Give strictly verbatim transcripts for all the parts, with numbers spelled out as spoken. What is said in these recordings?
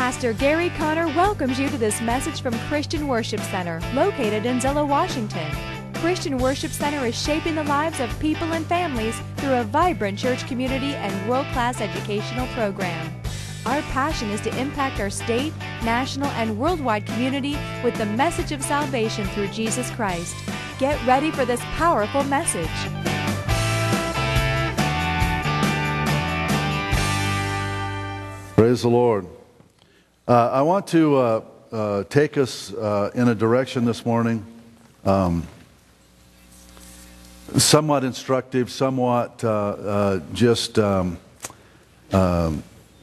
Pastor Gary Conner welcomes you to this message from Christian Worship Center, located in Zillow, Washington. Christian Worship Center is shaping the lives of people and families through a vibrant church community and world-class educational program. Our passion is to impact our state, national, and worldwide community with the message of salvation through Jesus Christ. Get ready for this powerful message. Praise the Lord. Uh, I want to uh, uh, take us uh, in a direction this morning, um, somewhat instructive, somewhat uh, uh, just um, um,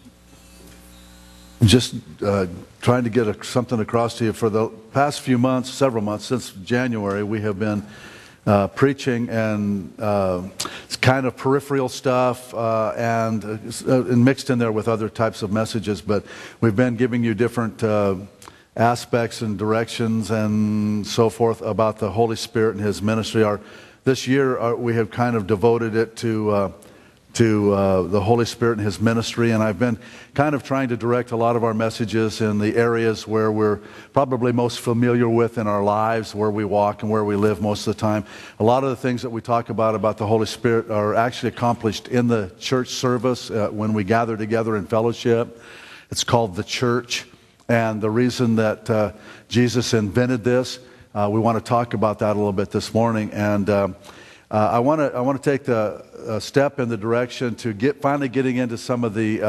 just uh, trying to get a, something across to you. For the past few months, several months, since January, we have been Uh, preaching and uh, it's kind of peripheral stuff uh, and, uh, and mixed in there with other types of messages, but we've been giving you different uh, aspects and directions and so forth about the Holy Spirit and His ministry. Our, this year uh, we have kind of devoted it to uh, to uh, the Holy Spirit and His ministry, and I've been kind of trying to direct a lot of our messages in the areas where we're probably most familiar with in our lives, where we walk and where we live most of the time. A lot of the things that we talk about about the Holy Spirit are actually accomplished in the church service uh, when we gather together in fellowship. It's called the church, and the reason that uh, Jesus invented this, uh, we want to talk about that a little bit this morning. And um, Uh, I want to I want to take the uh, step in the direction to get finally getting into some of the uh,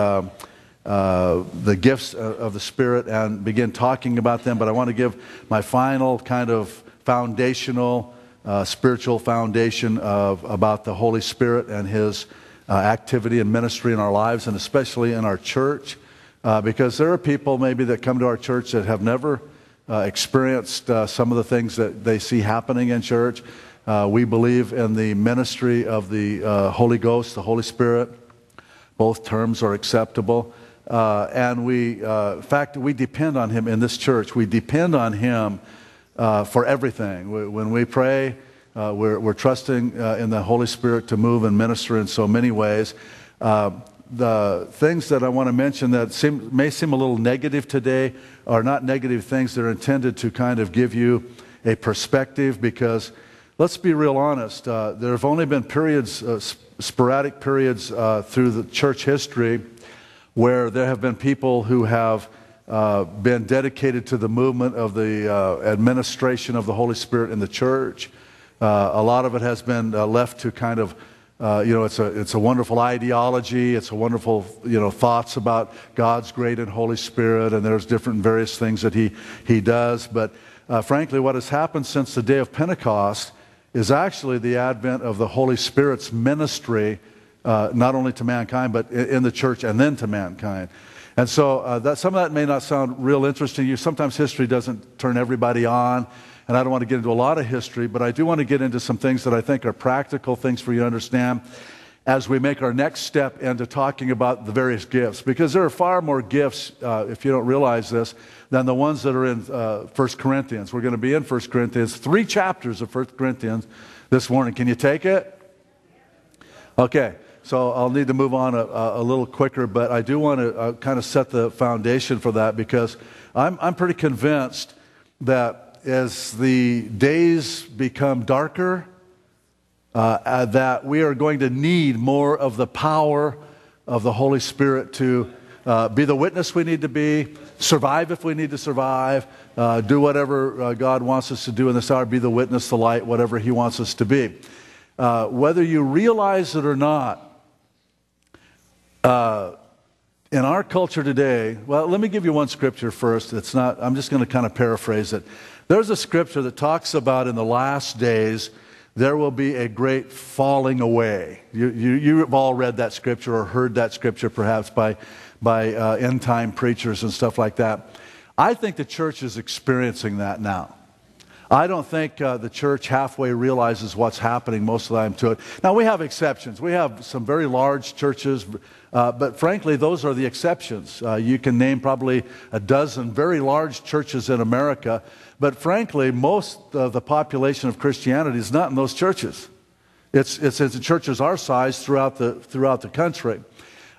uh, the gifts of the Spirit and begin talking about them. But I want to give my final kind of foundational uh, spiritual foundation of about the Holy Spirit and His uh, activity and ministry in our lives, and especially in our church, uh, because there are people maybe that come to our church that have never uh, experienced uh, some of the things that they see happening in church. Uh, we believe in the ministry of the uh, Holy Ghost, the Holy Spirit. Both terms are acceptable. Uh, and we, uh, in fact, we depend on Him in this church. We depend on Him uh, for everything. We, when we pray, uh, we're, we're trusting uh, in the Holy Spirit to move and minister in so many ways. Uh, the things that I want to mention that seem, may seem a little negative today are not negative things. They're intended to kind of give you a perspective, because let's be real honest. Uh, there have only been periods, uh, sp- sporadic periods uh, through the church history where there have been people who have uh, been dedicated to the movement of the uh, administration of the Holy Spirit in the church. Uh, a lot of it has been uh, left to kind of, uh, you know, it's a it's a wonderful ideology. It's a wonderful, you know, thoughts about God's great and Holy Spirit, and there's different various things that He He does. But uh, frankly, what has happened since the day of Pentecost is actually the advent of the Holy Spirit's ministry, uh, not only to mankind, but in the church and then to mankind. And so uh, that, some of that may not sound real interesting to you. Sometimes history doesn't turn everybody on, and I don't want to get into a lot of history, but I do want to get into some things that I think are practical things for you to understand as we make our next step into talking about the various gifts. Because there are far more gifts, uh, if you don't realize this, than the ones that are in uh, First Corinthians. We're going to be in First Corinthians, three chapters of First Corinthians this morning. Can you take it? Okay, so I'll need to move on a, a little quicker, but I do want to uh, kind of set the foundation for that, because I'm, I'm pretty convinced that as the days become darker, Uh, uh, that we are going to need more of the power of the Holy Spirit to uh, be the witness we need to be, survive if we need to survive, uh, do whatever uh, God wants us to do in this hour, be the witness, the light, whatever He wants us to be. Uh, whether you realize it or not, uh, in our culture today, well, let me give you one scripture first. It's not, I'm just going to kind of paraphrase it. There's a scripture that talks about in the last days, there will be a great falling away. You, you, you have all read that scripture or heard that scripture perhaps by, by uh, end-time preachers and stuff like that. I think the church is experiencing that now. I don't think uh, the church halfway realizes what's happening most of the time to it. Now, we have exceptions. We have some very large churches, uh, but frankly, those are the exceptions. Uh, you can name probably a dozen very large churches in America, but frankly, most of the population of Christianity is not in those churches. It's, it's, it's in churches our size throughout the, throughout the country.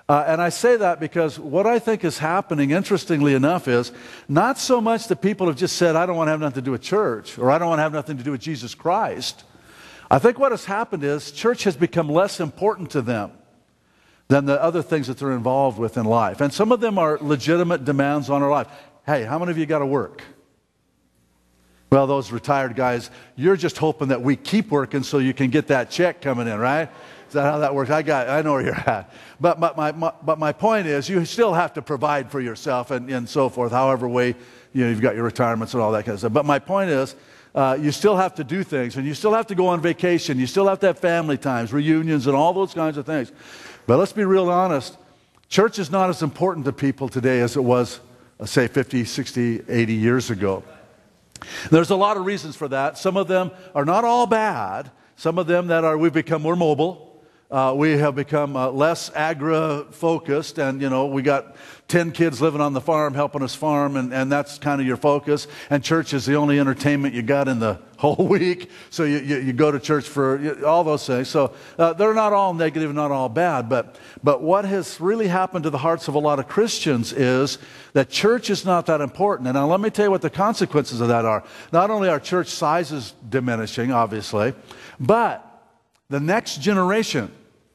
Uh, and I say that because what I think is happening, interestingly enough, is not so much that people have just said, I don't want to have nothing to do with church, or I don't want to have nothing to do with Jesus Christ. I think what has happened is church has become less important to them than the other things that they're involved with in life. And some of them are legitimate demands on our life. Hey, how many of you got to work? Well, those retired guys, you're just hoping that we keep working so you can get that check coming in, right? Is that how that works? I got, I know where you're at. But, but, my, my, but my point is, you still have to provide for yourself and, and so forth, however way, you know, you've got your retirements and all that kind of stuff. But my point is, uh, you still have to do things, and you still have to go on vacation. You still have to have family times, reunions, and all those kinds of things. But let's be real honest. Church is not as important to people today as it was, uh, say, fifty, sixty, eighty years ago. There's a lot of reasons for that. Some of them are not all bad. Some of them that are, we've become more mobile. Uh, we have become uh, less agri-focused, and, you know, we got ten kids living on the farm helping us farm, and, and that's kind of your focus. And church is the only entertainment you got in the whole week, so you, you, you go to church for all those things. So uh, they're not all negative, not all bad, but, but what has really happened to the hearts of a lot of Christians is that church is not that important. And now let me tell you what the consequences of that are. Not only are church sizes diminishing, obviously, but the next generation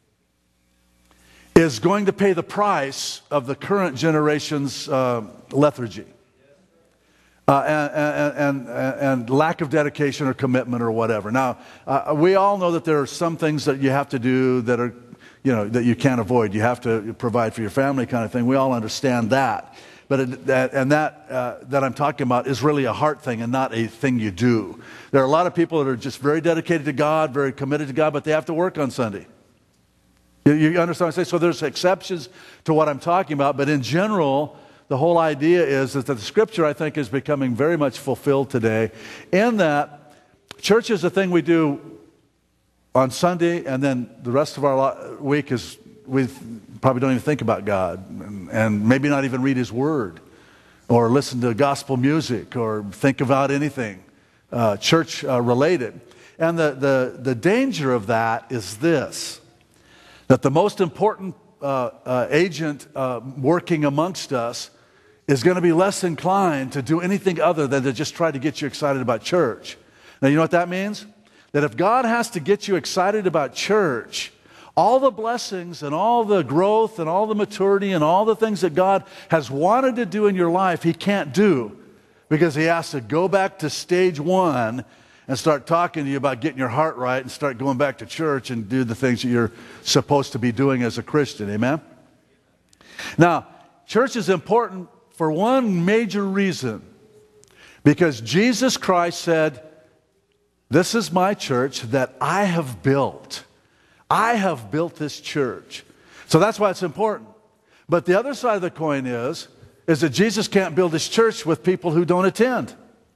is going to pay the price of the current generation's uh, lethargy uh, and, and, and, and lack of dedication or commitment or whatever. Now, uh, we all know that there are some things that you have to do that are, you know, that you can't avoid. You have to provide for your family, kind of thing. We all understand that. But it, that, and that uh, that I'm talking about is really a heart thing and not a thing you do. There are a lot of people that are just very dedicated to God, very committed to God, but they have to work on Sunday. You, you understand what I'm saying? So there's exceptions to what I'm talking about, but in general, the whole idea is that the Scripture, I think, is becoming very much fulfilled today, in that church is a thing we do on Sunday, and then the rest of our week is we probably don't even think about God, and, and maybe not even read His Word, or listen to gospel music, or think about anything uh, church uh, related. And the, the, the danger of that is this, that the most important uh, uh, agent uh, working amongst us is going to be less inclined to do anything other than to just try to get you excited about church. Now, you know what that means? That if God has to get you excited about church, all the blessings and all the growth and all the maturity and all the things that God has wanted to do in your life, He can't do, because He has to go back to stage one and start talking to you about getting your heart right and start going back to church and do the things that you're supposed to be doing as a Christian. Amen? Now, church is important for one major reason, because Jesus Christ said, "This is my church that I have built. I have built this church." So that's why it's important. But the other side of the coin is, is that Jesus can't build His church with people who don't attend.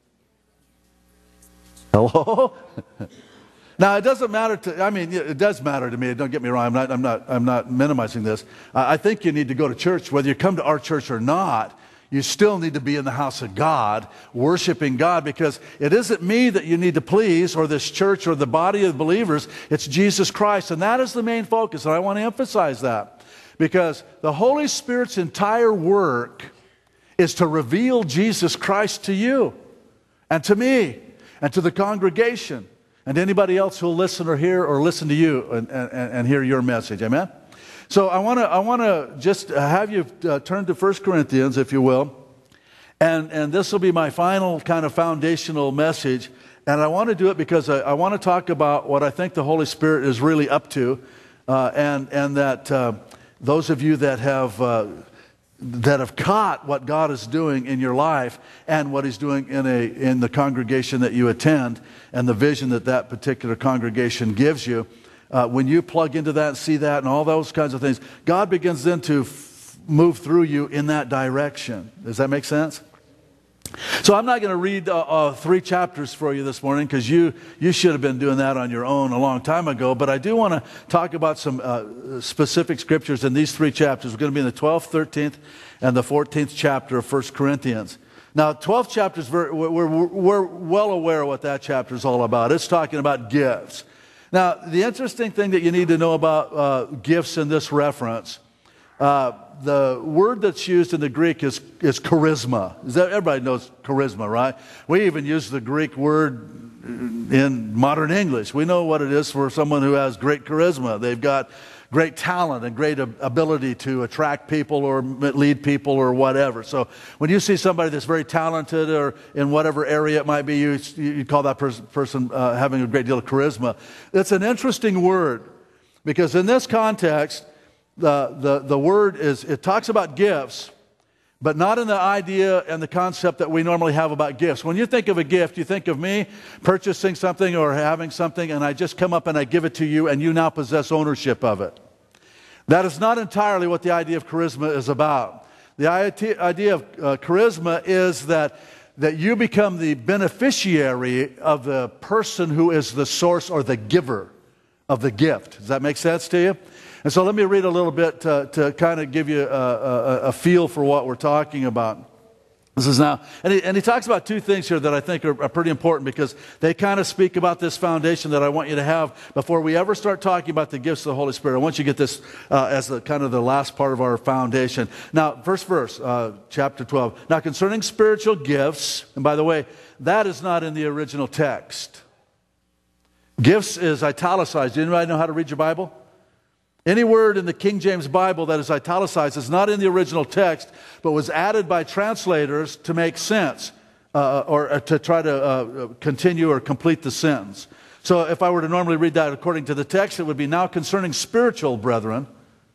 Hello? Now, it doesn't matter to, I mean, it does matter to me. Don't get me wrong. I'm not, I'm not, I'm not minimizing this. I think you need to go to church. Whether you come to our church or not, you still need to be in the house of God, worshiping God, because it isn't me that you need to please, or this church, or the body of believers. It's Jesus Christ, and that is the main focus, and I want to emphasize that, because the Holy Spirit's entire work is to reveal Jesus Christ to you, and to me, and to the congregation, and anybody else who will listen or hear or listen to you and, and, and hear your message. Amen? So I want to I want to just have you uh, turn to First Corinthians, if you will, and and this will be my final kind of foundational message, and I want to do it because I, I want to talk about what I think the Holy Spirit is really up to, uh, and and that uh, those of you that have uh, that have caught what God is doing in your life and what He's doing in a in the congregation that you attend, and the vision that that particular congregation gives you. Uh, when you plug into that and see that and all those kinds of things, God begins then to f- move through you in that direction. Does that make sense? So I'm not going to read uh, uh, three chapters for you this morning, because you, you should have been doing that on your own a long time ago. But I do want to talk about some uh, specific scriptures in these three chapters. We're going to be in the twelfth, thirteenth, and the fourteenth chapter of First Corinthians. Now, twelfth chapter, we're, we're, we're well aware of what that chapter is all about. It's talking about gifts. Now, the interesting thing that you need to know about uh, gifts in this reference Uh, the word that's used in the Greek is, is charisma. Is that, everybody knows charisma, right? We even use the Greek word in modern English. We know what it is for someone who has great charisma. They've got great talent and great ability to attract people or lead people or whatever. So when you see somebody that's very talented or in whatever area it might be, you, you call that pers- person uh, having a great deal of charisma. It's an interesting word because in this context, the, the, the word is, it talks about gifts, but not in the idea and the concept that we normally have about gifts. When you think of a gift, you think of me purchasing something or having something, and I just come up and I give it to you, and you now possess ownership of it. That is not entirely what the idea of charisma is about. The idea of uh, charisma is that, that you become the beneficiary of the person who is the source or the giver of the gift. Does that make sense to you? And so let me read a little bit to, to kind of give you a, a, a feel for what we're talking about. This is now, and he, and he talks about two things here that I think are, are pretty important because they kind of speak about this foundation that I want you to have before we ever start talking about the gifts of the Holy Spirit. I want you to get this uh, as the kind of the last part of our foundation. Now, first verse, uh, chapter twelve. Now, concerning spiritual gifts, and by the way, that is not in the original text. Gifts is italicized. Do anybody know how to read your Bible? Any word in the King James Bible that is italicized is not in the original text, but was added by translators to make sense uh, or uh, to try to uh, continue or complete the sentence. So if I were to normally read that according to the text, it would be, now concerning spiritual brethren,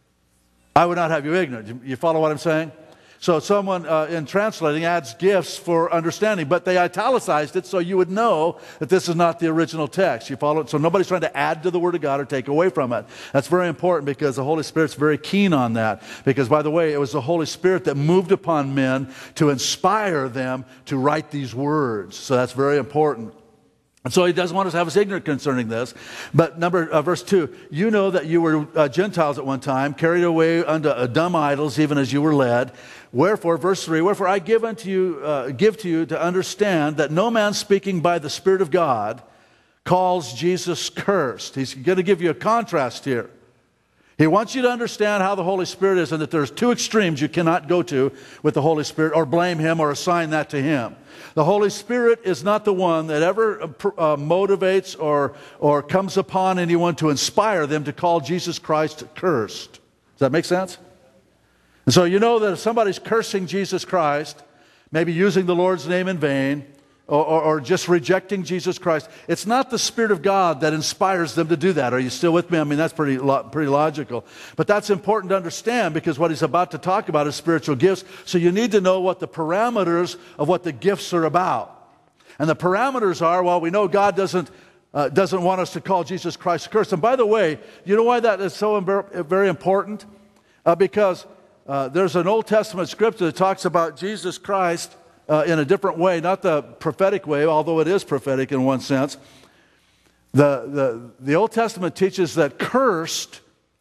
I would not have you ignorant. You follow what I'm saying? So someone uh, in translating adds gifts for understanding, but they italicized it so you would know that this is not the original text. You follow it? So nobody's trying to add to the Word of God or take away from it. That's very important because the Holy Spirit's very keen on that. Because, by the way, it was the Holy Spirit that moved upon men to inspire them to write these words. So that's very important. And so he doesn't want us to have us ignorant concerning this. But number uh, verse two, you know that you were uh, Gentiles at one time, carried away unto uh, dumb idols, even as you were led. Wherefore, verse three, wherefore I give unto you, uh, give to you to understand that no man speaking by the Spirit of God calls Jesus cursed. He's going to give you a contrast here. He wants you to understand how the Holy Spirit is and that there's two extremes you cannot go to with the Holy Spirit or blame Him or assign that to Him. The Holy Spirit is not the one that ever uh, motivates or, or comes upon anyone to inspire them to call Jesus Christ cursed. Does that make sense? And so you know that if somebody's cursing Jesus Christ, maybe using the Lord's name in vain, Or, or, or just rejecting Jesus Christ, it's not the Spirit of God that inspires them to do that. Are you still with me? I mean, that's pretty, pretty logical. But that's important to understand because what he's about to talk about is spiritual gifts. So you need to know what the parameters of what the gifts are about. And the parameters are, well, we know God doesn't, uh, doesn't want us to call Jesus Christ cursed. And by the way, you know why that is so very important? Uh, because uh, there's an Old Testament scripture that talks about Jesus Christ Uh, in a different way, not the prophetic way, although it is prophetic in one sense. The, the, the Old Testament teaches that cursed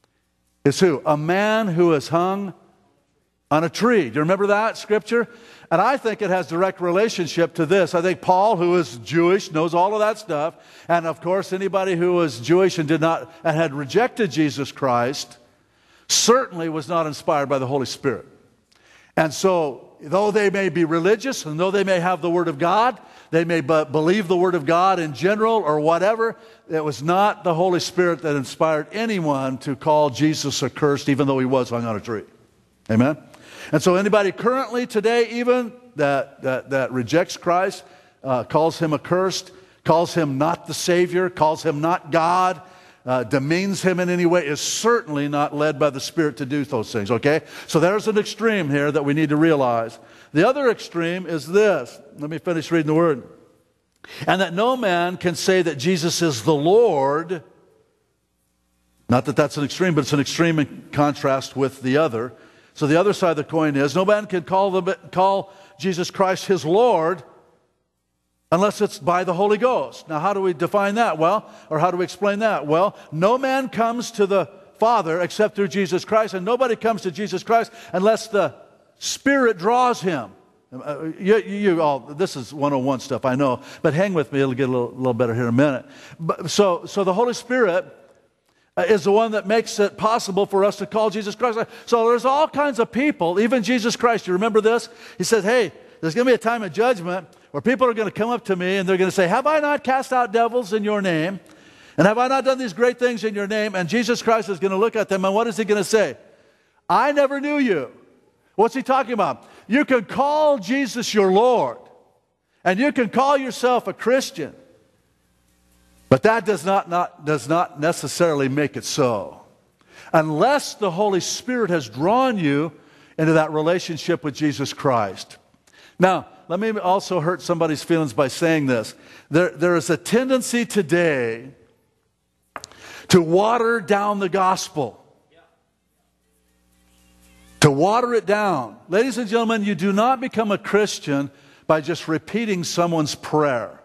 is who? A man who is hung on a tree. Do you remember that scripture? And I think it has direct relationship to this. I think Paul, who is Jewish, knows all of that stuff. And of course, anybody who was Jewish and did not and had rejected Jesus Christ certainly was not inspired by the Holy Spirit. And so, though they may be religious and though they may have the Word of God, they may b- believe the Word of God in general or whatever, it was not the Holy Spirit that inspired anyone to call Jesus accursed, even though he was hung on a tree. Amen? And so anybody currently today even that, that, that rejects Christ, uh, calls him accursed, calls him not the Savior, calls him not God, Uh, demeans him in any way, is certainly not led by the Spirit to do those things, okay? So there's an extreme here that we need to realize. The other extreme is this. Let me finish reading the word. And that no man can say that Jesus is the Lord. Not that that's an extreme, but it's an extreme in contrast with the other. So the other side of the coin is no man can call, the, call Jesus Christ his Lord unless it's by the Holy Ghost. Now, how do we define that? Well, or how do we explain that? Well, no man comes to the Father except through Jesus Christ, and nobody comes to Jesus Christ unless the Spirit draws him. Uh, you, you all, this is one oh one stuff, I know, but hang with me, it'll get a little, little better here in a minute. But, so, so the Holy Spirit uh, is the one that makes it possible for us to call Jesus Christ. So there's all kinds of people, even Jesus Christ. You remember this? He said, hey, there's going to be a time of judgment where people are going to come up to me and they're going to say, have I not cast out devils in your name? And have I not done these great things in your name? And Jesus Christ is going to look at them, and what is he going to say? I never knew you. What's he talking about? You can call Jesus your Lord, and you can call yourself a Christian, but that does not, not, does not necessarily make it so. Unless the Holy Spirit has drawn you into that relationship with Jesus Christ. Now, let me also hurt somebody's feelings by saying this. There, there is a tendency today to water down the gospel. To water it down. Ladies and gentlemen, you do not become a Christian by just repeating someone's prayer.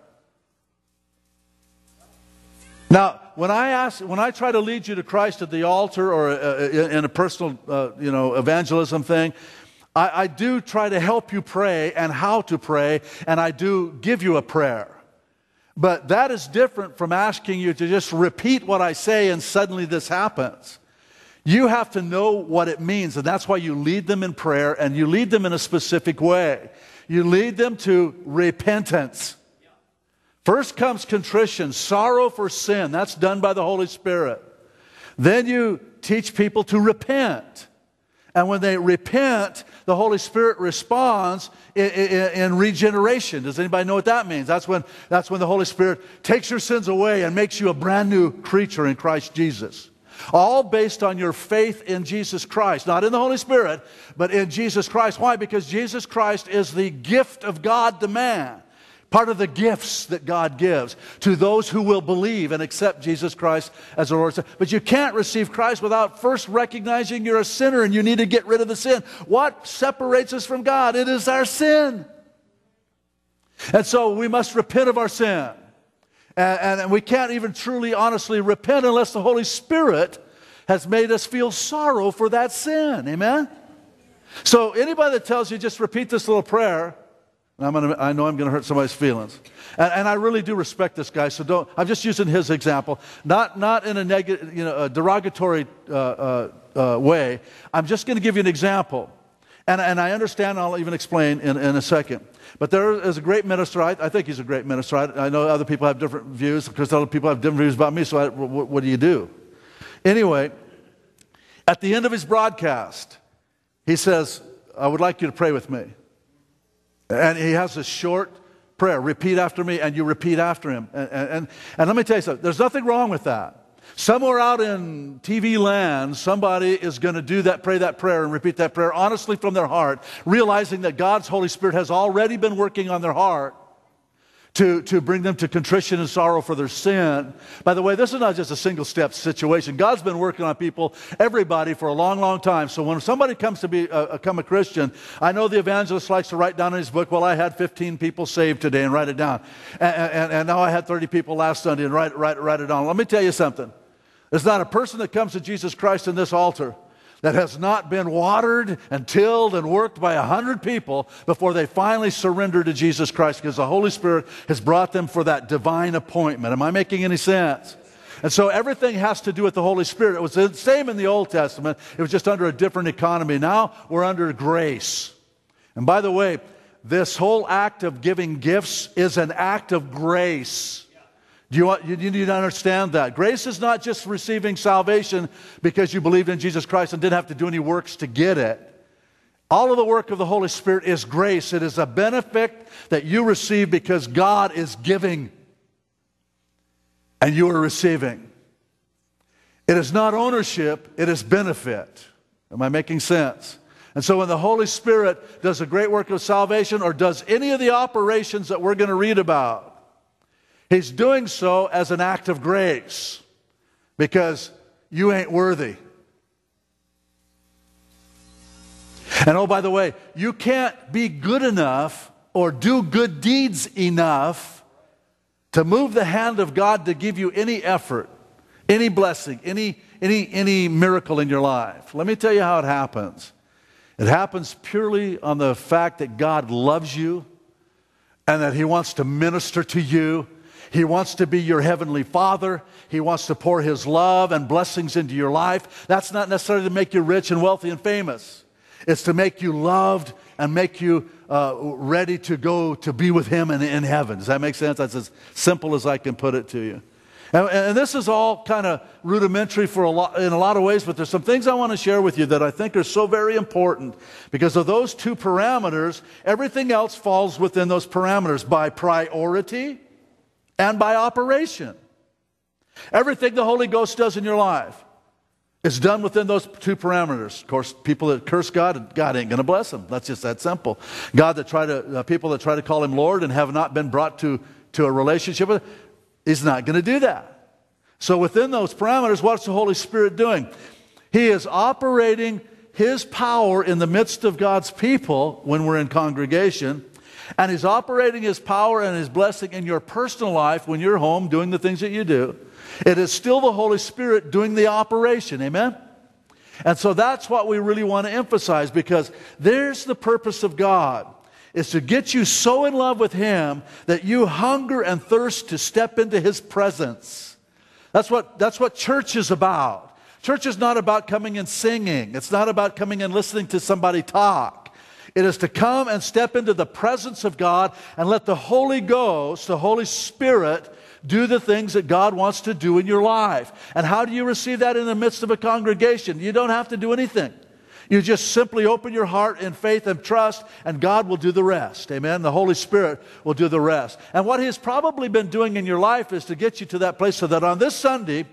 Now, when I ask, when I try to lead you to Christ at the altar or uh, in a personal, uh, you know, evangelism thing, I, I do try to help you pray and how to pray, and I do give you a prayer. But that is different from asking you to just repeat what I say and suddenly this happens. You have to know what it means, and that's why you lead them in prayer, and you lead them in a specific way. You lead them to repentance. First comes contrition, sorrow for sin. That's done by the Holy Spirit. Then you teach people to repent. And when they repent, the Holy Spirit responds in, in, in regeneration. Does anybody know what that means? That's when, that's when the Holy Spirit takes your sins away and makes you a brand new creature in Christ Jesus. All based on your faith in Jesus Christ. Not in the Holy Spirit, but in Jesus Christ. Why? Because Jesus Christ is the gift of God to man. Part of the gifts that God gives to those who will believe and accept Jesus Christ as the Lord. But you can't receive Christ without first recognizing you're a sinner and you need to get rid of the sin. What separates us from God? It is our sin. And so we must repent of our sin. And, and we can't even truly, honestly repent unless the Holy Spirit has made us feel sorrow for that sin. Amen? So anybody that tells you just repeat this little prayer, I'm gonna, I know I'm going to hurt somebody's feelings. And, and I really do respect this guy, so don't, I'm just using his example. Not, not in a, negative, you know, a derogatory uh, uh, uh, way. I'm just going to give you an example. And, and I understand, I'll even explain in, in a second. But there is a great minister, I, I think he's a great minister. I, I know other people have different views, because other people have different views about me, so I, what, what do you do? Anyway, at the end of his broadcast, he says, I would like you to pray with me. And he has a short prayer, repeat after me, and you repeat after him. And, and, and let me tell you something, there's nothing wrong with that. Somewhere out in T V land, somebody is going to do that, pray that prayer and repeat that prayer honestly from their heart, realizing that God's Holy Spirit has already been working on their heart to, to bring them to contrition and sorrow for their sin. By the way, this is not just a single-step situation. God's been working on people, everybody, for a long, long time. So when somebody comes to be, uh, become a Christian, I know the evangelist likes to write down in his book, well, I had fifteen people saved today, and write it down. And, and, and now I had thirty people last Sunday, and write, write, write it down. Let me tell you something. There's not a person that comes to Jesus Christ in this altar that has not been watered and tilled and worked by a hundred people before they finally surrender to Jesus Christ, because the Holy Spirit has brought them for that divine appointment. Am I making any sense? And so everything has to do with the Holy Spirit. It was the same in the Old Testament. It was just under a different economy. Now we're under grace. And by the way, this whole act of giving gifts is an act of grace. Do you, want, you need to understand that. Grace is not just receiving salvation because you believed in Jesus Christ and didn't have to do any works to get it. All of the work of the Holy Spirit is grace. It is a benefit that you receive because God is giving and you are receiving. It is not ownership, it is benefit. Am I making sense? And so when the Holy Spirit does a great work of salvation or does any of the operations that we're going to read about, He's doing so as an act of grace because you ain't worthy. And oh, by the way, you can't be good enough or do good deeds enough to move the hand of God to give you any effort, any blessing, any, any, any miracle in your life. Let me tell you how it happens. It happens purely on the fact that God loves you and that He wants to minister to you. He wants to be your heavenly Father. He wants to pour His love and blessings into your life. That's not necessarily to make you rich and wealthy and famous. It's to make you loved and make you uh, ready to go to be with Him in, in heaven. Does that make sense? That's as simple as I can put it to you. And, and this is all kind of rudimentary for a lot, in a lot of ways, but there's some things I want to share with you that I think are so very important. Because of those two parameters, everything else falls within those parameters by priority and by operation. Everything the Holy Ghost does in your life is done within those two parameters. Of course, people that curse God, God ain't going to bless them. That's just that simple. God that try to, uh, people that try to call Him Lord and have not been brought to, to a relationship with Him, He's not going to do that. So within those parameters, what's the Holy Spirit doing? He is operating His power in the midst of God's people when we're in congregation. And He's operating His power and His blessing in your personal life when you're home doing the things that you do. It is still the Holy Spirit doing the operation. Amen? And so that's what we really want to emphasize, because there's the purpose of God. Is to get you so in love with Him that you hunger and thirst to step into His presence. That's what, that's what church is about. Church is not about coming and singing. It's not about coming and listening to somebody talk. It is to come and step into the presence of God and let the Holy Ghost, the Holy Spirit, do the things that God wants to do in your life. And how do you receive that in the midst of a congregation? You don't have to do anything. You just simply open your heart in faith and trust, and God will do the rest. Amen? The Holy Spirit will do the rest. And what He's probably been doing in your life is to get you to that place so that on this Sunday,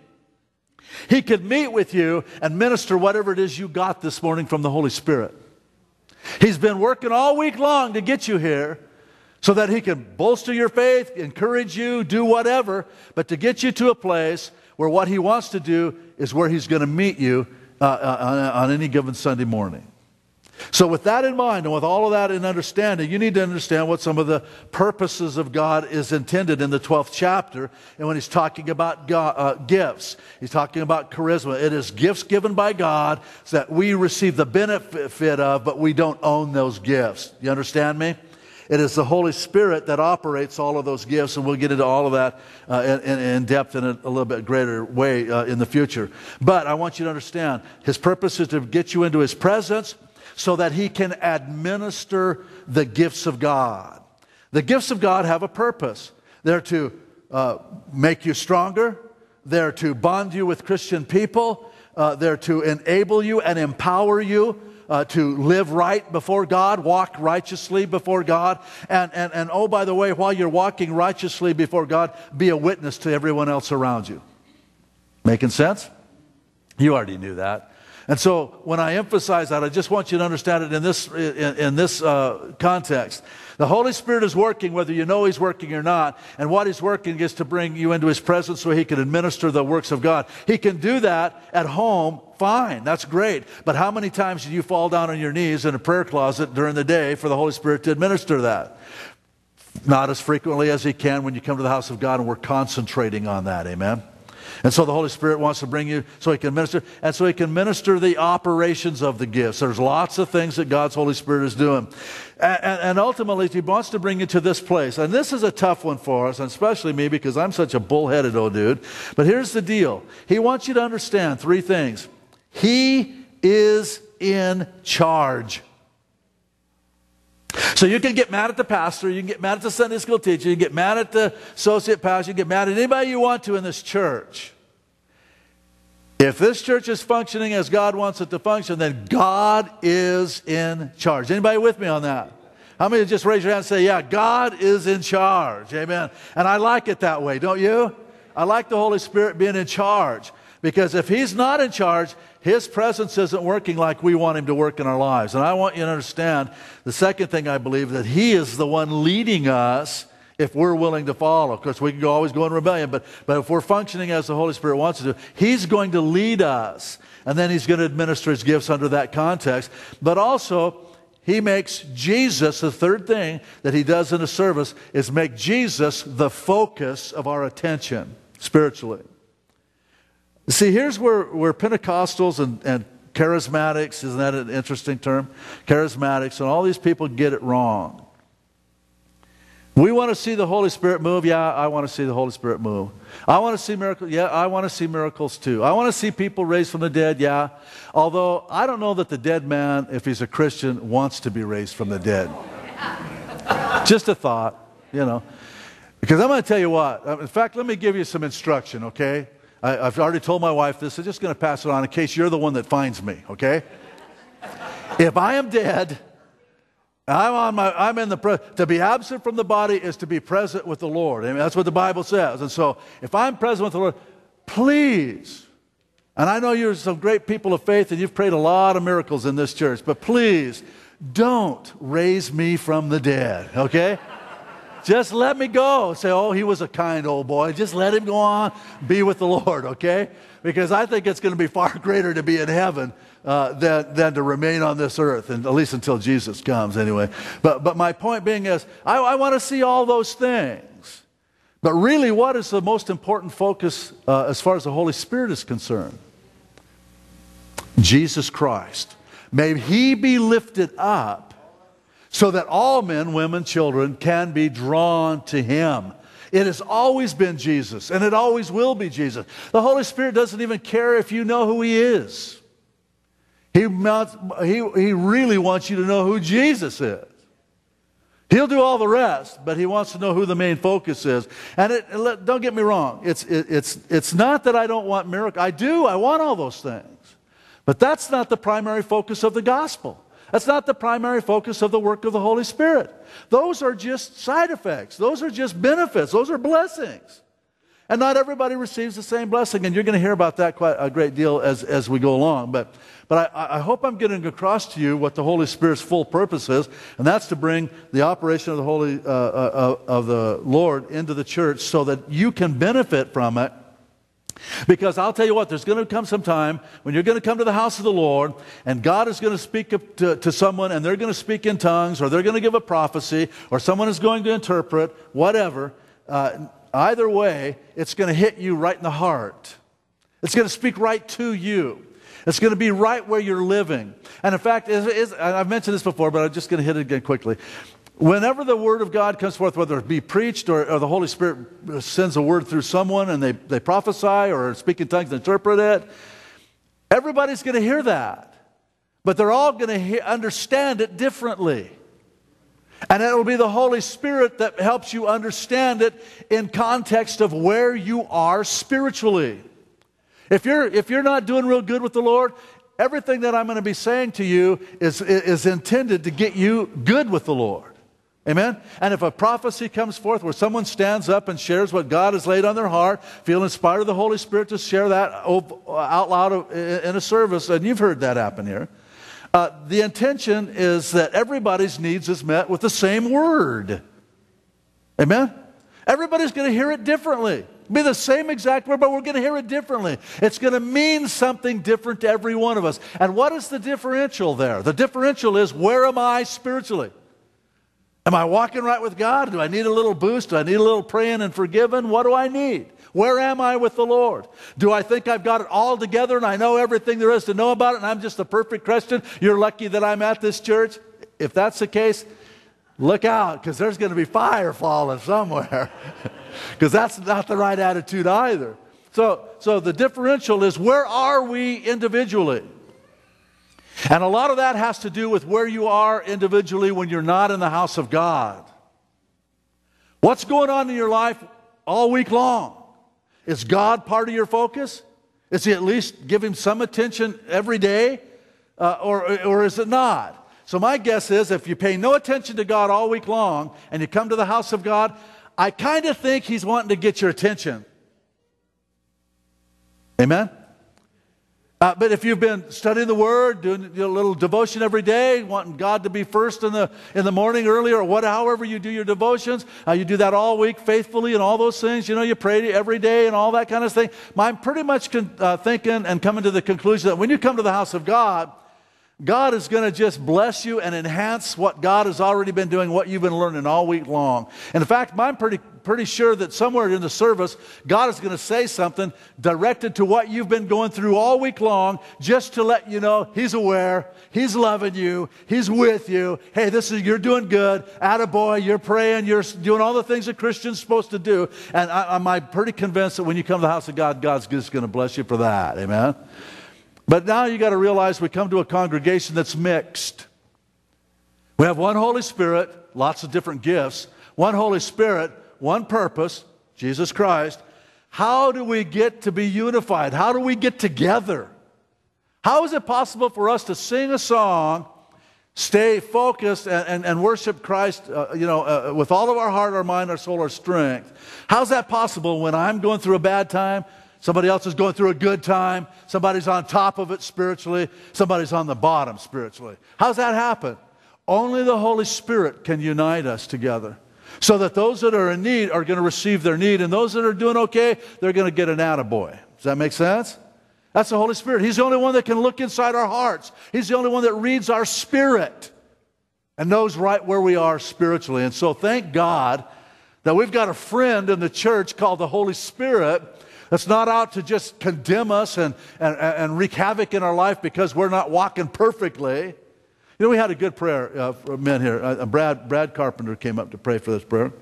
He could meet with you and minister whatever it is you got this morning from the Holy Spirit. He's been working all week long to get you here so that He can bolster your faith, encourage you, do whatever, but to get you to a place where what He wants to do is where He's going to meet you Uh, on, on any given Sunday morning. So with that in mind and with all of that in understanding, you need to understand what some of the purposes of God is intended in the twelfth chapter. And when He's talking about God, uh, gifts, He's talking about charisma. It is gifts given by God so that we receive the benefit of, but we don't own those gifts. You understand me? It is the Holy Spirit that operates all of those gifts, and we'll get into all of that uh, in, in depth in a, a little bit greater way uh, in the future. But I want you to understand, His purpose is to get you into His presence so that He can administer the gifts of God. The gifts of God have a purpose. They're to uh, make you stronger. They're to bond you with Christian people. Uh, they're to enable you and empower you Uh, to live right before God, walk righteously before God. And, and, and oh, by the way, while you're walking righteously before God, be a witness to everyone else around you. Making sense? You already knew that. And so when I emphasize that, I just want you to understand it in this, in, in this uh, context. The Holy Spirit is working whether you know He's working or not. And what He's working is to bring you into His presence so He can administer the works of God. He can do that at home. Fine, that's great. But how many times do you fall down on your knees in a prayer closet during the day for the Holy Spirit to administer that? Not as frequently as He can when you come to the house of God, and we're concentrating on that. Amen? And so the Holy Spirit wants to bring you so He can minister, and so He can minister the operations of the gifts. There's lots of things that God's Holy Spirit is doing. And, and ultimately, He wants to bring you to this place. And this is a tough one for us, and especially me, because I'm such a bullheaded old dude. But here's the deal. He wants you to understand three things. He is in charge. So you can get mad at the pastor, you can get mad at the Sunday school teacher, you can get mad at the associate pastor, you can get mad at anybody you want to in this church. If this church is functioning as God wants it to function, then God is in charge. Anybody with me on that? How many just raise your hand and say, yeah, God is in charge. Amen. And I like it that way, don't you? I like the Holy Spirit being in charge. Because if He's not in charge, His presence isn't working like we want Him to work in our lives. And I want you to understand the second thing I believe, that He is the one leading us if we're willing to follow. Of course, we can go, always go in rebellion, but, but if we're functioning as the Holy Spirit wants to do, He's going to lead us. And then He's going to administer His gifts under that context. But also, He makes Jesus, the third thing that He does in a service, is make Jesus the focus of our attention spiritually. See, here's where, where Pentecostals and, and charismatics, isn't that an interesting term? Charismatics and all these people get it wrong. We want to see the Holy Spirit move. Yeah, I want to see the Holy Spirit move. I want to see miracles. Yeah, I want to see miracles too. I want to see people raised from the dead. Yeah. Although I don't know that the dead man, if he's a Christian, wants to be raised from the dead. Just a thought, you know. Because I'm going to tell you what. In fact, let me give you some instruction, okay? I, I've already told my wife this. I'm just going to pass it on in case you're the one that finds me, okay? If I am dead, I'm on my, I'm in the, pre- to be absent from the body is to be present with the Lord. I mean, that's what the Bible says. And so, if I'm present with the Lord, please, and I know you're some great people of faith and you've prayed a lot of miracles in this church, but please, don't raise me from the dead, okay? Just let me go. Say, oh, he was a kind old boy. Just let him go on, be with the Lord, okay? Because I think it's going to be far greater to be in heaven uh, than, than to remain on this earth, and at least until Jesus comes anyway. But, but my point being is, I, I want to see all those things. But really, what is the most important focus uh, as far as the Holy Spirit is concerned? Jesus Christ. May He be lifted up so that all men, women, children can be drawn to Him. It has always been Jesus, and it always will be Jesus. The Holy Spirit doesn't even care if you know who He is. He, he, he really wants you to know who Jesus is. He'll do all the rest, but He wants to know who the main focus is. And it, it, don't get me wrong, it's, it, it's, it's not that I don't want miracles. I do, I want all those things. But that's not the primary focus of the gospel. That's not the primary focus of the work of the Holy Spirit. Those are just side effects. Those are just benefits. Those are blessings. And not everybody receives the same blessing, and you're going to hear about that quite a great deal as, as we go along. But, but I, I hope I'm getting across to you what the Holy Spirit's full purpose is, and that's to bring the operation of the Holy uh, uh, of the Lord into the church so that you can benefit from it. Because I'll tell you what, there's going to come some time when you're going to come to the house of the Lord, and God is going to speak to, to someone, and they're going to speak in tongues, or they're going to give a prophecy, or someone is going to interpret, whatever. Uh, either way, it's going to hit you right in the heart. It's going to speak right to you. It's going to be right where you're living. And in fact, it is, I've mentioned this before, but I'm just going to hit it again quickly. Whenever the Word of God comes forth, whether it be preached or, or the Holy Spirit sends a word through someone and they, they prophesy or speak in tongues and interpret it, everybody's going to hear that. But they're all going to he- understand it differently. And it will be the Holy Spirit that helps you understand it in context of where you are spiritually. If you're, if you're not doing real good with the Lord, everything that I'm going to be saying to you is, is intended to get you good with the Lord. Amen? And if a prophecy comes forth where someone stands up and shares what God has laid on their heart, feel inspired of the Holy Spirit to share that out loud in a service, and you've heard that happen here, uh, the intention is that everybody's needs is met with the same word. Amen? Everybody's going to hear it differently. It'll be the same exact word, but we're going to hear it differently. It's going to mean something different to every one of us. And what is the differential there? The differential is, where am I spiritually? Am I walking right with God? Do I need a little boost? Do I need a little praying and forgiving? What do I need? Where am I with the Lord? Do I think I've got it all together and I know everything there is to know about it and I'm just a perfect Christian? You're lucky that I'm at this church. If that's the case, look out, because there's going to be fire falling somewhere. Because that's not the right attitude either. So, so the differential is, where are we individually? And a lot of that has to do with where you are individually when you're not in the house of God. What's going on in your life all week long? Is God part of your focus? Is He at least give Him some attention every day? Uh, or, or is it not? So my guess is, if you pay no attention to God all week long and you come to the house of God, I kind of think He's wanting to get your attention. Amen? Uh, but if you've been studying the Word, doing a little devotion every day, wanting God to be first in the in the morning earlier, or what, however you do your devotions, uh, you do that all week faithfully and all those things, you know, you pray every day and all that kind of thing. I'm pretty much con- uh, thinking and coming to the conclusion that when you come to the house of God, God is going to just bless you and enhance what God has already been doing, what you've been learning all week long. And in fact, I'm pretty pretty sure that somewhere in the service, God is going to say something directed to what you've been going through all week long, just to let you know He's aware, He's loving you, He's with you. Hey, this is, you're doing good. Attaboy, you're praying, you're doing all the things a Christian's supposed to do. And I, I'm pretty convinced that when you come to the house of God, God's just going to bless you for that. Amen? But now you got to realize we come to a congregation that's mixed. We have one Holy Spirit, lots of different gifts, one Holy Spirit, one purpose, Jesus Christ. How do we get to be unified? How do we get together? How is it possible for us to sing a song, stay focused, and, and, and worship Christ uh, you know, uh, with all of our heart, our mind, our soul, our strength? How's that possible when I'm going through a bad time? Somebody else is going through a good time. Somebody's on top of it spiritually. Somebody's on the bottom spiritually. How's that happen? Only the Holy Spirit can unite us together so that those that are in need are going to receive their need, and those that are doing okay, they're going to get an attaboy. Does that make sense? That's the Holy Spirit. He's the only one that can look inside our hearts. He's the only one that reads our spirit and knows right where we are spiritually. And so thank God that we've got a friend in the church called the Holy Spirit that's not out to just condemn us and, and, and wreak havoc in our life because we're not walking perfectly. You know, we had a good prayer uh, for men here. Uh, Brad, Brad Carpenter came up to pray for this prayer.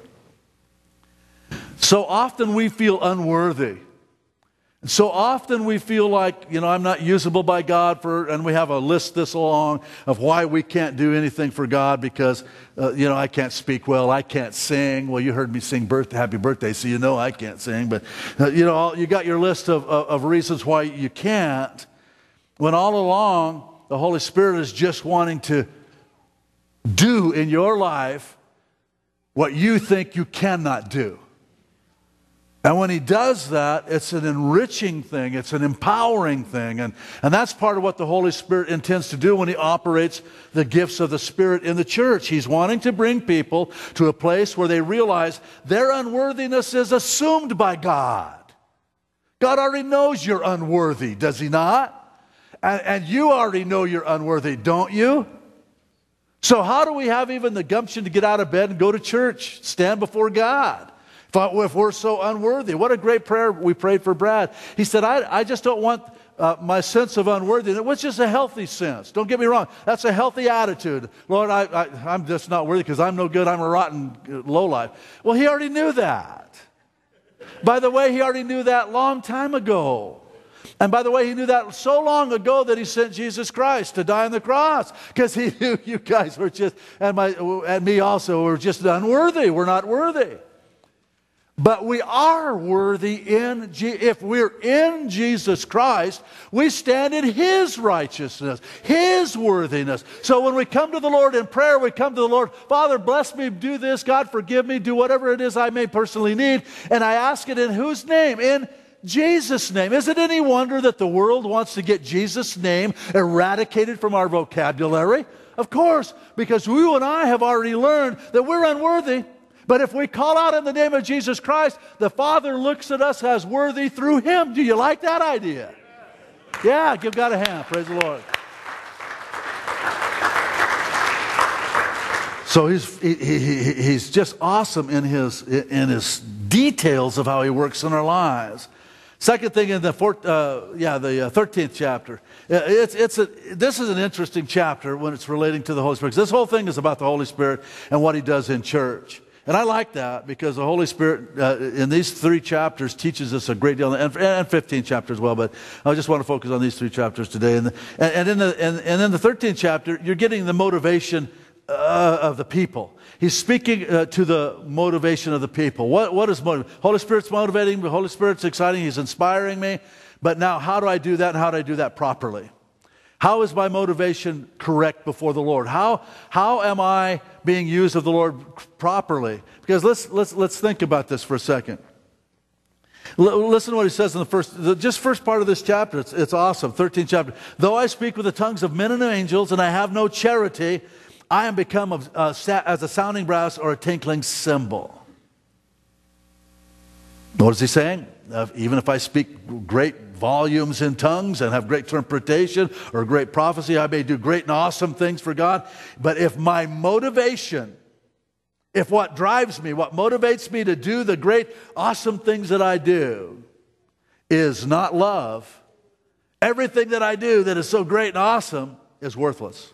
So often we feel unworthy. So often we feel like, you know, I'm not usable by God for, and we have a list this long of why we can't do anything for God because, uh, you know, I can't speak well, I can't sing. Well, you heard me sing birthday, happy birthday, so you know I can't sing. But, uh, you know, you got your list of, of, of reasons why you can't, when all along the Holy Spirit is just wanting to do in your life what you think you cannot do. And when He does that, it's an enriching thing. It's an empowering thing. And, and that's part of what the Holy Spirit intends to do when He operates the gifts of the Spirit in the church. He's wanting to bring people to a place where they realize their unworthiness is assumed by God. God already knows you're unworthy, does He not? And, and you already know you're unworthy, don't you? So how do we have even the gumption to get out of bed and go to church, stand before God? If we're so unworthy. What a great prayer we prayed for Brad. He said, I, I just don't want uh, my sense of unworthiness, which is a healthy sense. Don't get me wrong. That's a healthy attitude. Lord, I, I, I'm just not worthy because I'm no good. I'm a rotten lowlife. Well, He already knew that. By the way, He already knew that long time ago. And by the way, He knew that so long ago that He sent Jesus Christ to die on the cross because He knew you guys were just, and, my, and me also, were just unworthy. We're not worthy. But we are worthy in, Je- if we're in Jesus Christ, we stand in His righteousness, His worthiness. So when we come to the Lord in prayer, we come to the Lord, Father, bless me, do this, God, forgive me, do whatever it is I may personally need. And I ask it in whose name? In Jesus' name. Is it any wonder that the world wants to get Jesus' name eradicated from our vocabulary? Of course, because you and I have already learned that we're unworthy. But if we call out in the name of Jesus Christ, the Father looks at us as worthy through Him. Do you like that idea? Yeah, give God a hand. Praise the Lord. So he's he, he, he's just awesome in his in his details of how He works in our lives. Second thing in the fourth, uh, yeah the thirteenth chapter, it's it's a this is an interesting chapter when it's relating to the Holy Spirit. This whole thing is about the Holy Spirit and what He does in church. And I like that because the Holy Spirit uh, in these three chapters teaches us a great deal, and, and fifteen chapters as well, but I just want to focus on these three chapters today. And, the, and, and, in the, and, and in the thirteenth chapter, you're getting the motivation uh, of the people. He's speaking uh, to the motivation of the people. What, what is motivating? Holy Spirit's motivating me. The Holy Spirit's exciting. He's inspiring me. But now, how do I do that, and how do I do that properly? How is my motivation correct before the Lord? How, how am I being used of the Lord properly? Because let's, let's, let's think about this for a second. L- listen to what He says in the first, the just first part of this chapter. It's, it's awesome, thirteenth chapter. Though I speak with the tongues of men and angels and I have no charity, I am become of, uh, sa- as a sounding brass or a tinkling cymbal. What is He saying? Uh, even if I speak great volumes in tongues and have great interpretation or great prophecy, I may do great and awesome things for God. But if my motivation if what drives me, what motivates me to do the great, awesome things that I do is not love, everything that I do that is so great and awesome is worthless.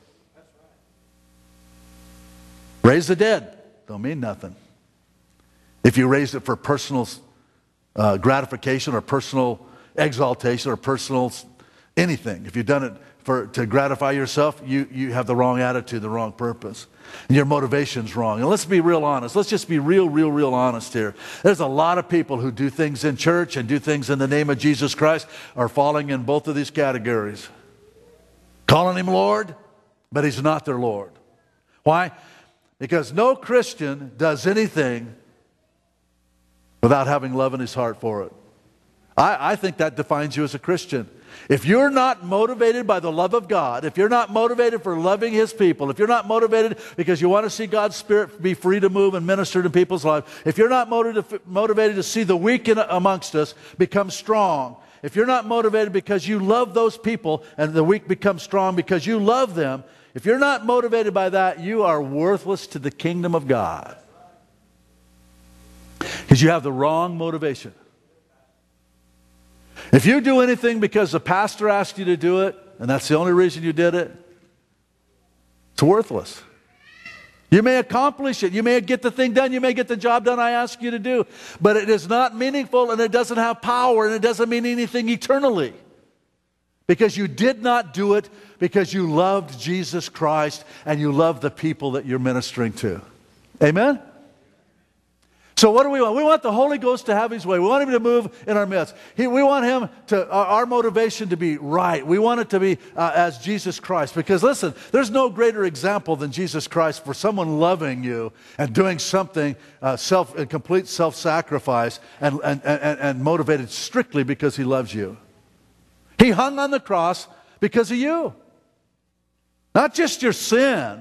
Raise the dead don't mean nothing. If you raise it for personal uh, gratification or personal exaltation or personal anything, if you've done it for to gratify yourself, you, you have the wrong attitude, the wrong purpose. And your motivation's wrong. And let's be real honest. Let's just be real, real, real honest here. There's a lot of people who do things in church and do things in the name of Jesus Christ are falling in both of these categories. Calling him Lord, but he's not their Lord. Why? Because no Christian does anything without having love in his heart for it. I, I think that defines you as a Christian. If you're not motivated by the love of God, if you're not motivated for loving his people, if you're not motivated because you want to see God's Spirit be free to move and minister to people's lives, if you're not motivated, motivated to see the weak in, amongst us become strong, if you're not motivated because you love those people and the weak become strong because you love them, if you're not motivated by that, you are worthless to the kingdom of God. Because you have the wrong motivation. If you do anything because the pastor asked you to do it, and that's the only reason you did it, it's worthless. You may accomplish it. You may get the thing done. You may get the job done I ask you to do. But it is not meaningful, and it doesn't have power, and it doesn't mean anything eternally. Because you did not do it because you loved Jesus Christ and you loved the people that you're ministering to. Amen? So what do we want? We want the Holy Ghost to have his way. We want him to move in our midst. He, we want him to, our, our motivation to be right. We want it to be uh, as Jesus Christ. Because listen, there's no greater example than Jesus Christ for someone loving you and doing something uh, self, in complete self-sacrifice and, and, and, and motivated strictly because he loves you. He hung on the cross because of you. Not just your sin.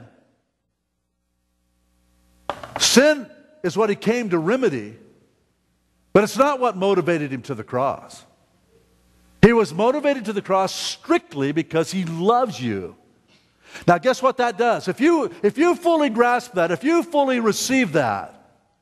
Sin is what he came to remedy, but it's not what motivated him to the cross. He was motivated to the cross strictly because he loves you. Now guess what that does? If you, if you fully grasp that, if you fully receive that,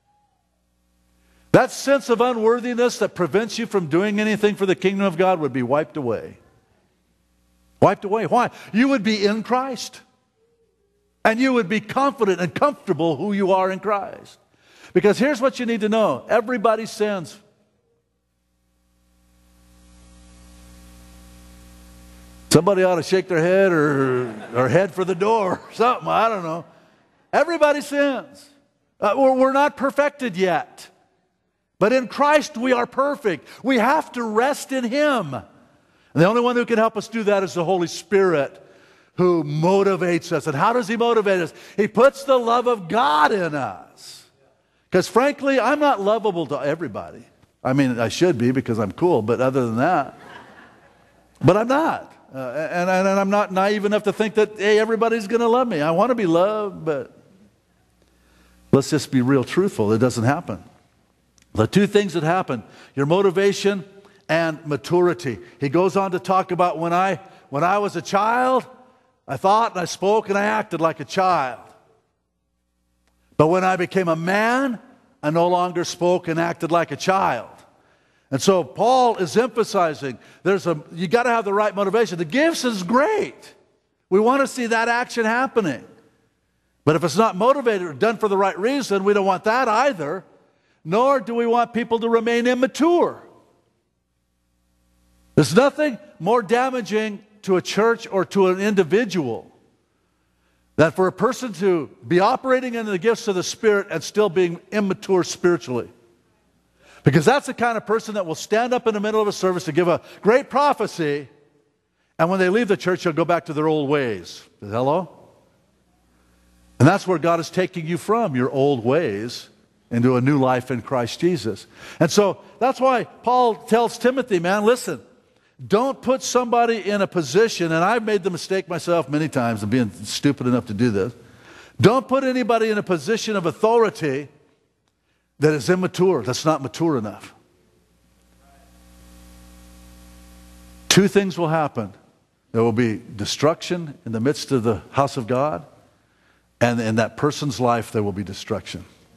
that sense of unworthiness that prevents you from doing anything for the kingdom of God would be wiped away. Wiped away. Why? You would be in Christ. And you would be confident and comfortable who you are in Christ. Because here's what you need to know. Everybody sins. Somebody ought to shake their head or, or head for the door or something. I don't know. Everybody sins. Uh, we're, we're not perfected yet. But in Christ we are perfect. We have to rest in him. And the only one who can help us do that is the Holy Spirit, who motivates us. And how does he motivate us? He puts the love of God in us. Because frankly, I'm not lovable to everybody. I mean, I should be because I'm cool, but other than that, but I'm not. Uh, and, and I'm not naive enough to think that, hey, everybody's going to love me. I want to be loved, but let's just be real truthful. It doesn't happen. The two things that happen, your motivation and maturity. He goes on to talk about when I, when I was a child, I thought and I spoke and I acted like a child. But when I became a man, I no longer spoke and acted like a child. And so Paul is emphasizing there's a you got to have the right motivation. The gifts is great. We want to see that action happening. But if it's not motivated or done for the right reason, we don't want that either. Nor do we want people to remain immature. There's nothing more damaging to a church or to an individual that for a person to be operating in the gifts of the Spirit and still being immature spiritually. Because that's the kind of person that will stand up in the middle of a service to give a great prophecy, and when they leave the church, they'll go back to their old ways. Hello? And that's where God is taking you from, your old ways, into a new life in Christ Jesus. And so that's why Paul tells Timothy, man, listen, don't put somebody in a position, and I've made the mistake myself many times of being stupid enough to do this. Don't put anybody in a position of authority that is immature, that's not mature enough. Two things will happen. There will be destruction in the midst of the house of God, and in that person's life there will be destruction.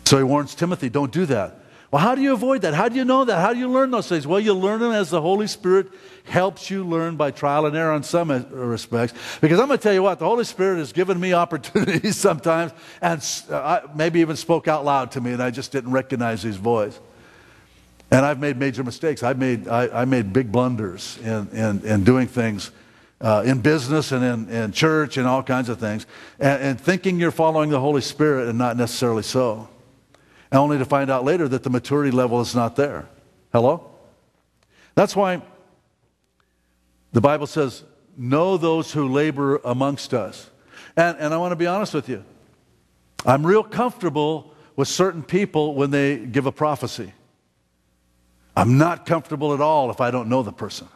So he warns Timothy, don't do that. Well, how do you avoid that? How do you know that? How do you learn those things? Well, you learn them as the Holy Spirit helps you learn by trial and error in some respects. Because I'm going to tell you what, the Holy Spirit has given me opportunities sometimes, and maybe even spoke out loud to me, and I just didn't recognize his voice. And I've made major mistakes. I've made, I, I made big blunders in, in, in doing things uh, in business and in, in church and all kinds of things, and, and thinking you're following the Holy Spirit and not necessarily so. And only to find out later that the maturity level is not there. Hello? That's why the Bible says, know those who labor amongst us. And, and I want to be honest with you. I'm real comfortable with certain people when they give a prophecy. I'm not comfortable at all if I don't know the person.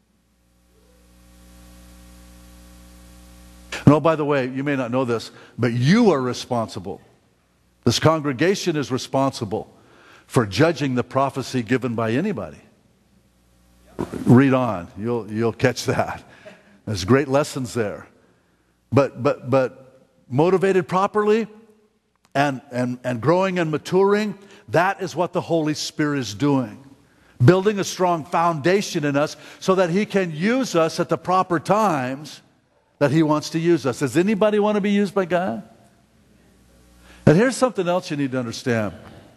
And oh, by the way, you may not know this, but you are responsible. This congregation is responsible for judging the prophecy given by anybody. Read on. You'll, you'll catch that. There's great lessons there. But, but, but motivated properly and, and, and growing and maturing, that is what the Holy Spirit is doing. Building a strong foundation in us so that he can use us at the proper times that he wants to use us. Does anybody want to be used by God? And here's something else you need to understand.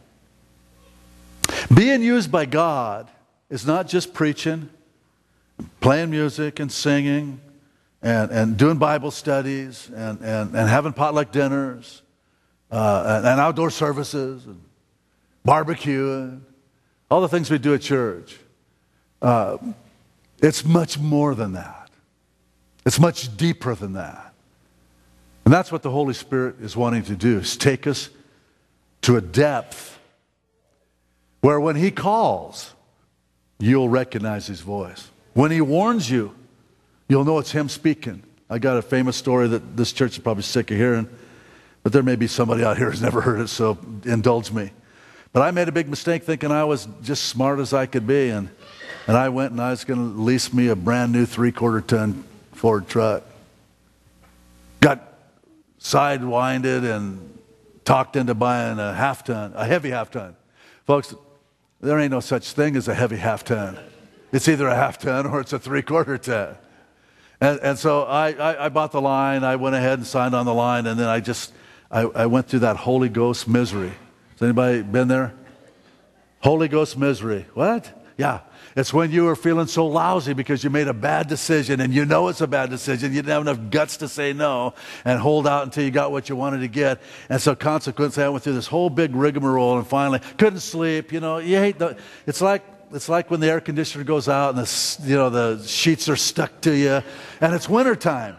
Being used by God is not just preaching, playing music and singing, and, and doing Bible studies, and, and, and having potluck dinners, uh, and, and outdoor services, and barbecuing, all the things we do at church. Uh, it's much more than that. It's much deeper than that. And that's what the Holy Spirit is wanting to do, is take us to a depth where when he calls, you'll recognize his voice. When he warns you, you'll know it's him speaking. I got a famous story that this church is probably sick of hearing, but there may be somebody out here who's never heard it, so indulge me. But I made a big mistake thinking I was just smart as I could be, and, and I went and I was going to lease me a brand new three-quarter ton Ford truck. Got sidewinded and talked into buying a half ton, a heavy half ton. Folks, there ain't no such thing as a heavy half ton. It's either a half ton or it's a three-quarter ton. And, and so I, I, I bought the line, I went ahead and signed on the line, and then I just, I, I went through that Holy Ghost misery. Has anybody been there? Holy Ghost misery. What? Yeah. It's when you are feeling so lousy because you made a bad decision and you know it's a bad decision. You didn't have enough guts to say no and hold out until you got what you wanted to get. And so consequently, I went through this whole big rigmarole and finally couldn't sleep. You know, you hate the, it's like, it's like when the air conditioner goes out and the, you know, the sheets are stuck to you and it's wintertime.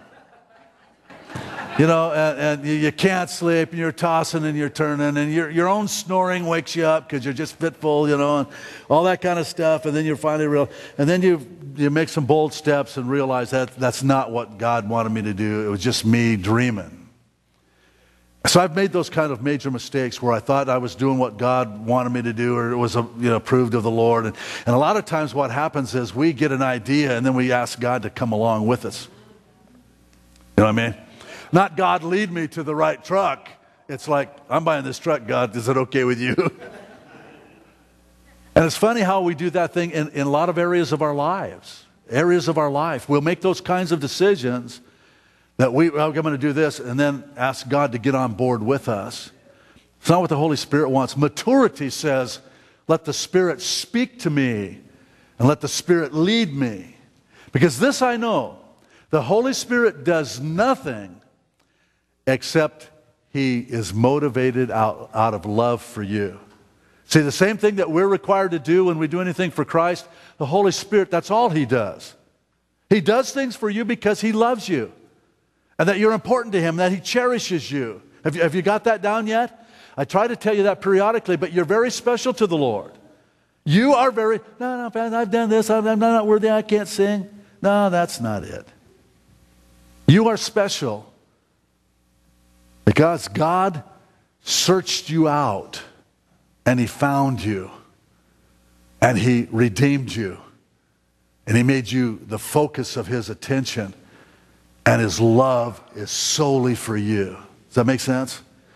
You know, and, and you can't sleep, and you're tossing and you're turning, and your your own snoring wakes you up because you're just fitful, you know, and all that kind of stuff. And then you're finally real, and then you you make some bold steps and realize that that's not what God wanted me to do. It was just me dreaming. So I've made those kind of major mistakes where I thought I was doing what God wanted me to do, or it was you know approved of the Lord. And, and a lot of times, what happens is we get an idea, and then we ask God to come along with us. You know what I mean? Not God lead me to the right truck. It's like, I'm buying this truck, God. Is it okay with you? And it's funny how we do that thing in, in a lot of areas of our lives. Areas of our life. We'll make those kinds of decisions that we, well, I'm going to do this, and then ask God to get on board with us. It's not what the Holy Spirit wants. Maturity says, let the Spirit speak to me, and let the Spirit lead me. Because this I know, the Holy Spirit does nothing except he is motivated out, out of love for you. See, the same thing that we're required to do when we do anything for Christ, the Holy Spirit, that's all he does. He does things for you because he loves you, and that you're important to him, that he cherishes you. Have you, have you got that down yet? I try to tell you that periodically, but you're very special to the Lord. You are very, no, no, I've done this, I'm, I'm not worthy, I can't sing. No, that's not it. You are special. Because God searched you out, and he found you, and he redeemed you, and he made you the focus of his attention, and his love is solely for you. Does that make sense?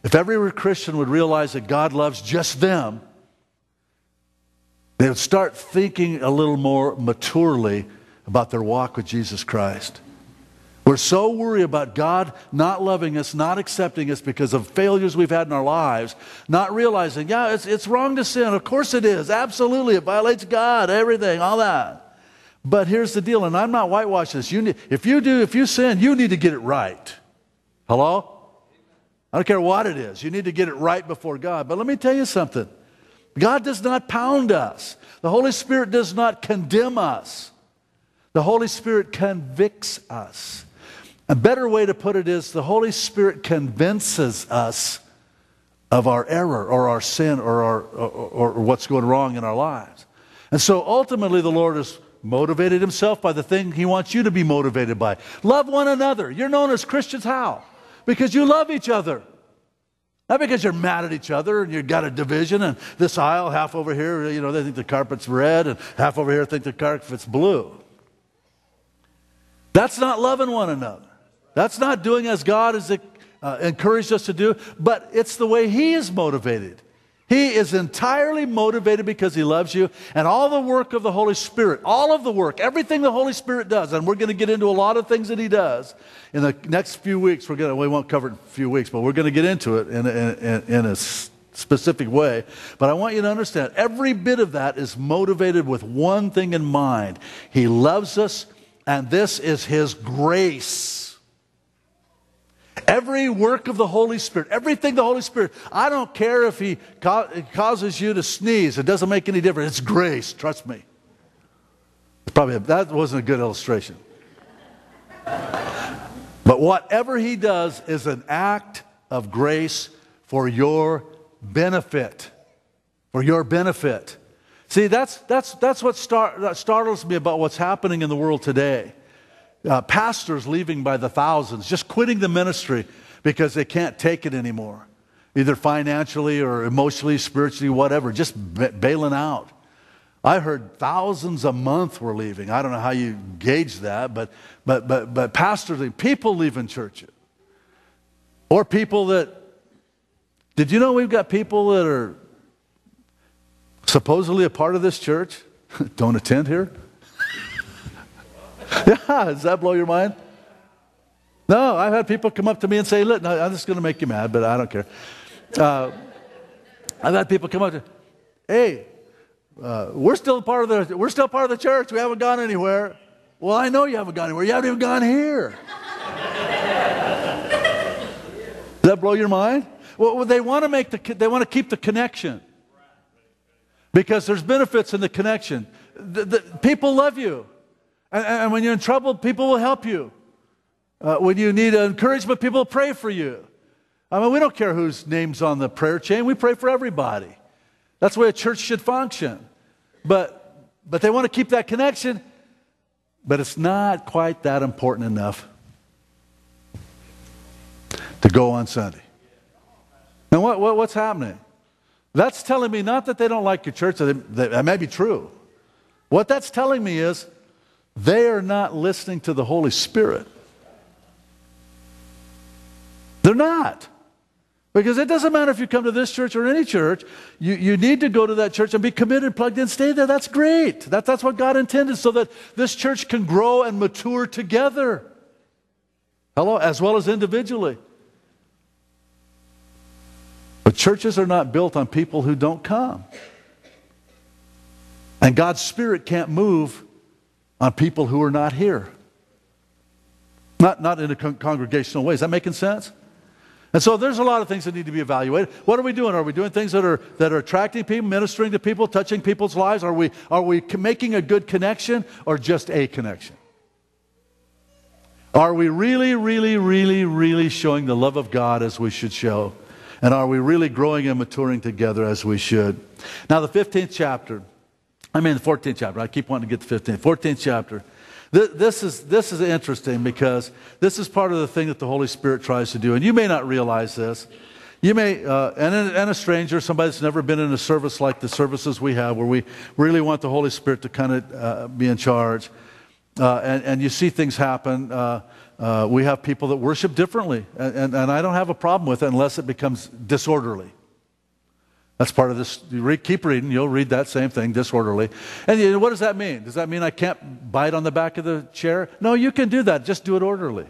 if every Christian would realize that God loves just them, they would start thinking a little more maturely about their walk with Jesus Christ. We're so worried about God not loving us, not accepting us because of failures we've had in our lives, not realizing, yeah, it's, it's wrong to sin. Of course it is. Absolutely. It violates God, everything, all that. But here's the deal, and I'm not whitewashing this. You need, if you do, if you sin, you need to get it right. Hello? I don't care what it is. You need to get it right before God. But let me tell you something. God does not pound us. The Holy Spirit does not condemn us. The Holy Spirit convicts us. A better way to put it is the Holy Spirit convinces us of our error or our sin or, our, or, or what's going wrong in our lives. And so ultimately the Lord has motivated himself by the thing he wants you to be motivated by. Love one another. You're known as Christians how? Because you love each other. Not because you're mad at each other and you've got a division and this aisle, half over here, you know, they think the carpet's red and half over here think the carpet's blue. That's not loving one another. That's not doing as God has uh, encouraged us to do, but it's the way he is motivated. He is entirely motivated because he loves you, and all the work of the Holy Spirit, all of the work, everything the Holy Spirit does, and we're going to get into a lot of things that he does in the next few weeks. We're going to, we won't cover it in a few weeks, but we're going to get into it in, in, in a specific way. But I want you to understand, every bit of that is motivated with one thing in mind. He loves us, and this is his grace. Every work of the Holy Spirit, everything the Holy Spirit, I don't care if he ca- causes you to sneeze. It doesn't make any difference. It's grace, trust me. Probably that wasn't a good illustration. But whatever he does is an act of grace for your benefit. For your benefit. See, that's, that's, that's what star- that startles me about what's happening in the world today. Uh, pastors leaving by the thousands, just quitting the ministry because they can't take it anymore, either financially or emotionally, spiritually, whatever, just b- bailing out. I heard thousands a month were leaving. I don't know how you gauge that, but but but but pastors, people leaving churches, or people that. Did you know we've got people that are supposedly a part of this church don't attend here? Yeah, does that blow your mind? No, I've had people come up to me and say, look, no, I'm just going to make you mad, but I don't care. Uh, I've had people come up to, hey, uh, we're still part of the we're still part of the church. We haven't gone anywhere. Well, I know you haven't gone anywhere. You haven't even gone here. Does that blow your mind? Well, they want to make the they want to keep the connection because there's benefits in the connection. The, the, people love you. And, and when you're in trouble, people will help you. Uh, when you need encouragement, people will pray for you. I mean, we don't care whose name's on the prayer chain. We pray for everybody. That's the way a church should function. But, but they want to keep that connection, but it's not quite that important enough to go on Sunday. And what, what, what's happening? That's telling me not that they don't like your church. That, that may be true. What that's telling me is they are not listening to the Holy Spirit. They're not. Because it doesn't matter if you come to this church or any church. You, you need to go to that church and be committed, plugged in, stay there. That's great. That, that's what God intended so that this church can grow and mature together. Hello? As well as individually. But churches are not built on people who don't come. And God's Spirit can't move on people who are not here. Not, not in a con- congregational way. Is that making sense? And so there's a lot of things that need to be evaluated. What are we doing? Are we doing things that are that are attracting people, ministering to people, touching people's lives? Are we are we making a good connection or just a connection? Are we really, really, really, really showing the love of God as we should show? And are we really growing and maturing together as we should? Now the fifteenth chapter. I mean the fourteenth chapter. I keep wanting to get the fifteenth. fourteenth chapter. This, this is this is interesting because this is part of the thing that the Holy Spirit tries to do. And you may not realize this. You may, uh, and, and a stranger, somebody that's never been in a service like the services we have, where we really want the Holy Spirit to kind of uh, be in charge. uh, and, and you see things happen. Uh, uh, we have people that worship differently, and, and, and I don't have a problem with it unless it becomes disorderly. That's part of this. You read, keep reading, you'll read that same thing, disorderly. And you know, what does that mean? Does that mean I can't bite on the back of the chair? No, you can do that. Just do it orderly.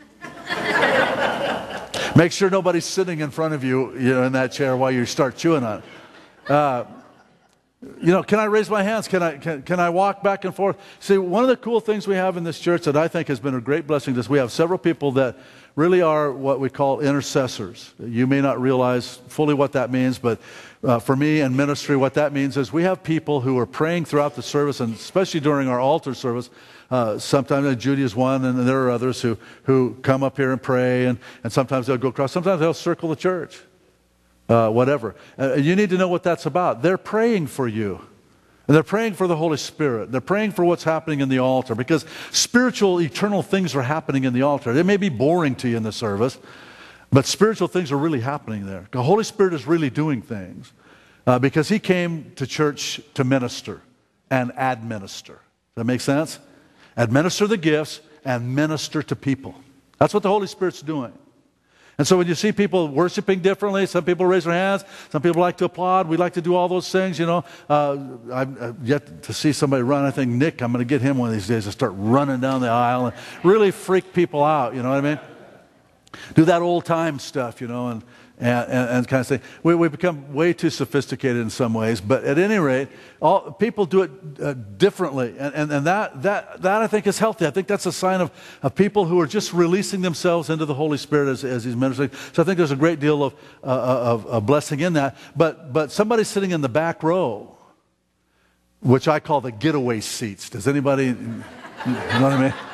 Make sure nobody's sitting in front of you, you know, in that chair while you start chewing on it. Uh, you know, can I raise my hands? Can I can, can I walk back and forth? See, one of the cool things we have in this church that I think has been a great blessing is we have several people that really are what we call intercessors. You may not realize fully what that means, but uh, for me in ministry, what that means is we have people who are praying throughout the service, and especially during our altar service. Uh, sometimes uh, Judy is one, and there are others who, who come up here and pray, and, and sometimes they'll go across. Sometimes they'll circle the church, uh, whatever. Uh, you need to know what that's about. They're praying for you. And they're praying for the Holy Spirit. They're praying for what's happening in the altar, because spiritual, eternal things are happening in the altar. They may be boring to you in the service, but spiritual things are really happening there. The Holy Spirit is really doing things uh, because He came to church to minister and administer. Does that make sense? Administer the gifts and minister to people. That's what the Holy Spirit's doing. And so when you see people worshiping differently, some people raise their hands, some people like to applaud, we like to do all those things, you know. Uh, I've, I've yet to see somebody run. I think Nick, I'm going to get him one of these days to start running down the aisle and really freak people out, you know what I mean? Do that old time stuff, you know, and, and, and, and kind of say, we, we become way too sophisticated in some ways, but at any rate, all, people do it uh, differently, and, and, and that, that, that I think is healthy. I think that's a sign of, of people who are just releasing themselves into the Holy Spirit as, as He's ministering. So I think there's a great deal of, uh, of, of blessing in that, but, but somebody sitting in the back row, which I call the getaway seats. Does anybody, you know what I mean?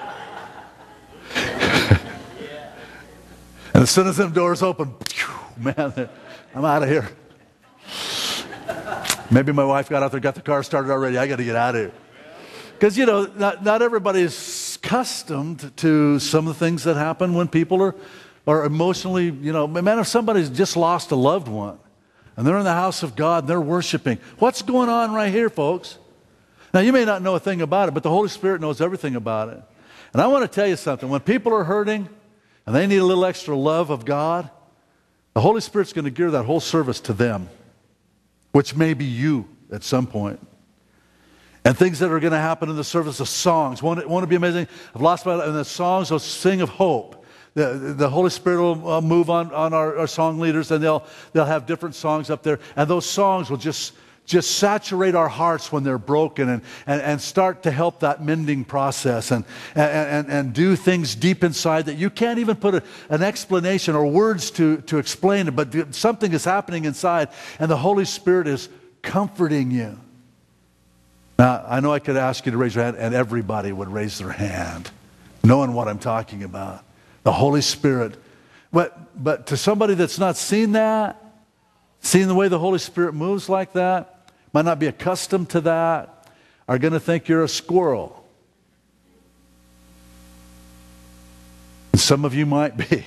And as soon as them doors open, man, I'm out of here. Maybe my wife got out there, got the car started already. I got to get out of here. Because, you know, not, not everybody is accustomed to some of the things that happen when people are, are emotionally, you know, man, if somebody's just lost a loved one and they're in the house of God and they're worshiping, what's going on right here, folks? Now, you may not know a thing about it, but the Holy Spirit knows everything about it. And I want to tell you something. When people are hurting, and they need a little extra love of God, the Holy Spirit's going to gear that whole service to them, which may be you at some point. And things that are going to happen in the service, the songs. Won't it, won't it be amazing? I've lost my life. And the songs will sing of hope. The, the Holy Spirit will uh, move on, on our, our song leaders, and they'll, they'll have different songs up there. And those songs will just... just saturate our hearts when they're broken, and, and, and start to help that mending process, and, and, and do things deep inside that you can't even put a, an explanation or words to, to explain it, but something is happening inside, and the Holy Spirit is comforting you. Now, I know I could ask you to raise your hand, and everybody would raise their hand, knowing what I'm talking about. The Holy Spirit. But, but to somebody that's not seen that, seen the way the Holy Spirit moves like that, might not be accustomed to that, are going to think you're a squirrel. And some of you might be.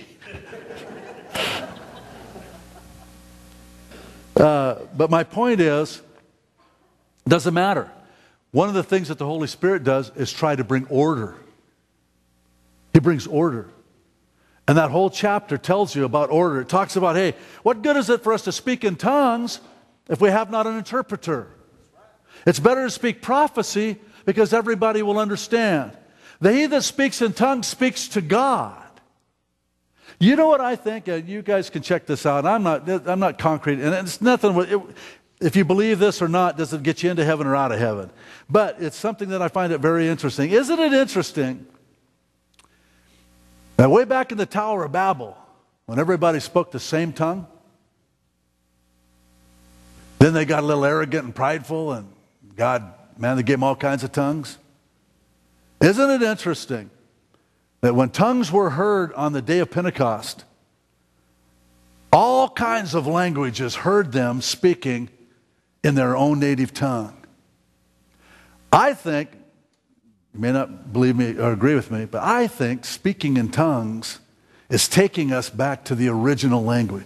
uh, but my point is, it doesn't matter. One of the things that the Holy Spirit does is try to bring order. He brings order. And that whole chapter tells you about order. It talks about, hey, what good is it for us to speak in tongues if we have not an interpreter? It's better to speak prophecy because everybody will understand. The he that speaks in tongues speaks to God. You know what I think? Uh, you guys can check this out. I'm not, I'm not concrete, and it's nothing. It, if you believe this or not, does it get you into heaven or out of heaven? But it's something that I find it very interesting. Isn't it interesting? Now, way back in the Tower of Babel, when everybody spoke the same tongue, then they got a little arrogant and prideful, and God, man, they gave them all kinds of tongues. Isn't it interesting that when tongues were heard on the day of Pentecost, all kinds of languages heard them speaking in their own native tongue? I think, you may not believe me or agree with me, but I think speaking in tongues is taking us back to the original language.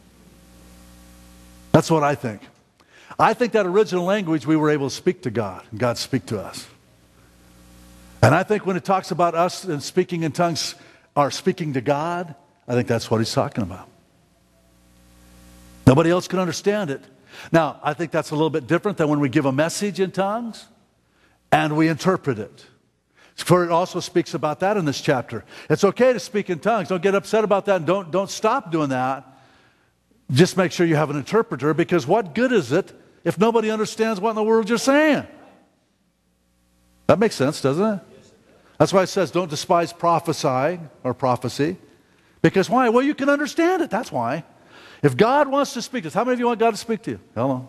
That's what I think. I think that original language we were able to speak to God, and God speak to us. And I think when it talks about us and speaking in tongues or speaking to God, I think that's what he's talking about. Nobody else can understand it. Now, I think that's a little bit different than when we give a message in tongues and we interpret it. For it also speaks about that in this chapter. It's okay to speak in tongues. Don't get upset about that, and don't, don't stop doing that. Just make sure you have an interpreter, because what good is it if nobody understands what in the world you're saying? That makes sense, doesn't it? That's why it says don't despise prophesying or prophecy. Because why? Well, you can understand it. That's why. If God wants to speak to us, how many of you want God to speak to you? Hello.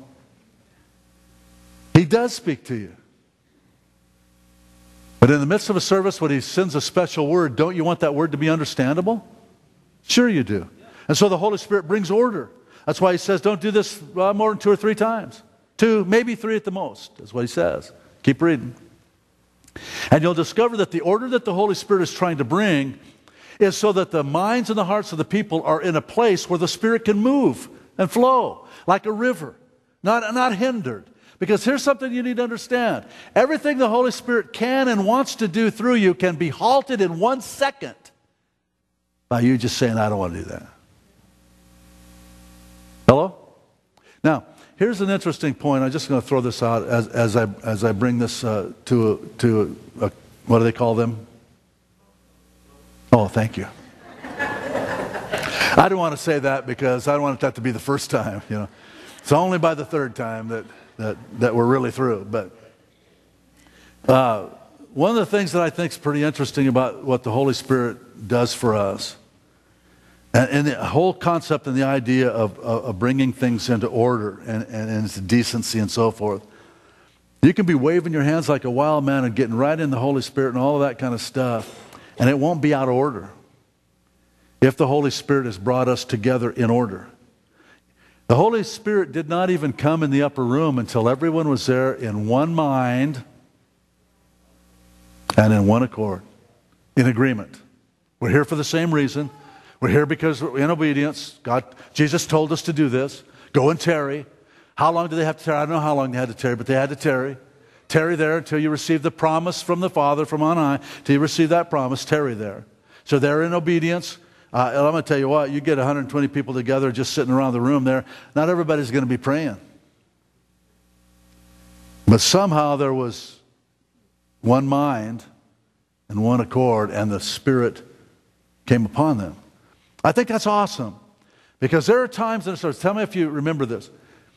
He does speak to you. But in the midst of a service, when he sends a special word, don't you want that word to be understandable? Sure you do. And so the Holy Spirit brings order. That's why he says don't do this uh, more than two or three times. Two, maybe three at the most. That's what he says. Keep reading. And you'll discover that the order that the Holy Spirit is trying to bring is so that the minds and the hearts of the people are in a place where the Spirit can move and flow like a river, not, not hindered. Because here's something you need to understand. Everything the Holy Spirit can and wants to do through you can be halted in one second by you just saying, I don't want to do that. Hello? Now, here's an interesting point. I'm just going to throw this out as, as, I, as I bring this uh, to, a, to a, a, what do they call them? Oh, thank you. I didn't want to say that because I don't want that to be the first time. You know, it's only by the third time that, that, that we're really through. But uh, one of the things that I think is pretty interesting about what the Holy Spirit does for us, and, and the whole concept and the idea of, of, of bringing things into order and, and, and into decency and so forth. You can be waving your hands like a wild man and getting right in the Holy Spirit and all of that kind of stuff, and it won't be out of order if the Holy Spirit has brought us together in order. The Holy Spirit did not even come in the upper room until everyone was there in one mind and in one accord, in agreement. We're here for the same reason. We're here because we're in obedience. God, Jesus told us to do this. Go and tarry. How long do they have to tarry? I don't know how long they had to tarry, but they had to tarry. Tarry there until you receive the promise from the Father from on high. Till you receive that promise, tarry there. So they're in obedience. Uh, and I'm going to tell you what, you get one hundred twenty people together just sitting around the room there, not everybody's going to be praying. But somehow there was one mind and one accord, and the Spirit came upon them. I think that's awesome. Because there are times in the service, tell me if you remember this.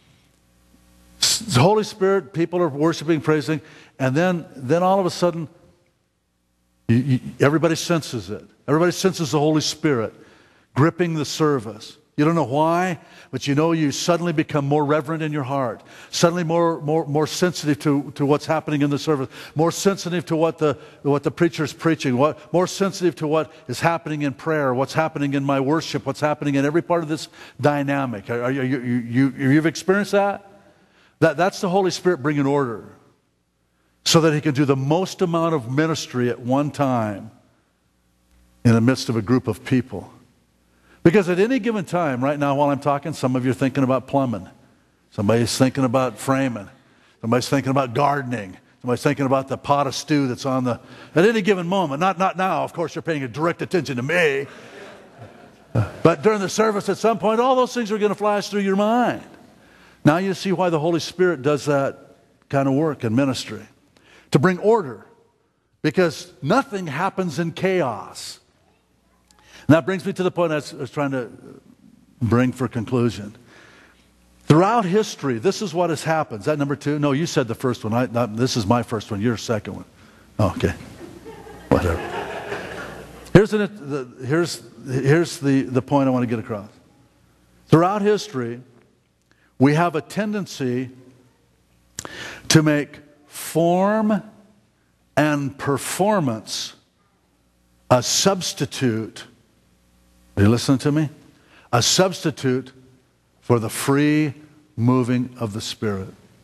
The Holy Spirit, people are worshiping, praising, and then, then all of a sudden, you, you, everybody senses it. Everybody senses the Holy Spirit gripping the service. You don't know why, but you know you suddenly become more reverent in your heart, suddenly more, more, more sensitive to, to what's happening in the service, more sensitive to what the, what the preacher is preaching, what, more sensitive to what is happening in prayer, what's happening in my worship, what's happening in every part of this dynamic. Are, are you, you, you, you've experienced that? that? That's the Holy Spirit bringing order so that he can do the most amount of ministry at one time in the midst of a group of people. Because at any given time, right now while I'm talking, some of you are thinking about plumbing. Somebody's thinking about framing. Somebody's thinking about gardening. Somebody's thinking about the pot of stew that's on the... At any given moment, not, not now, of course you're paying a direct attention to me. But during the service at some point, all those things are going to flash through your mind. Now you see why the Holy Spirit does that kind of work in ministry. To bring order. Because nothing happens in chaos. And that brings me to the point I was, I was trying to bring for conclusion. Throughout history, this is what has happened. Is that number two? No, you said the first one. I, not, this is my first one. Your second one. Oh, okay. Whatever. Here's, an, the, here's, here's the, the point I want to get across. Throughout history, we have a tendency to make form and performance a substitute. Are you listening to me? A substitute for the free moving of the Spirit.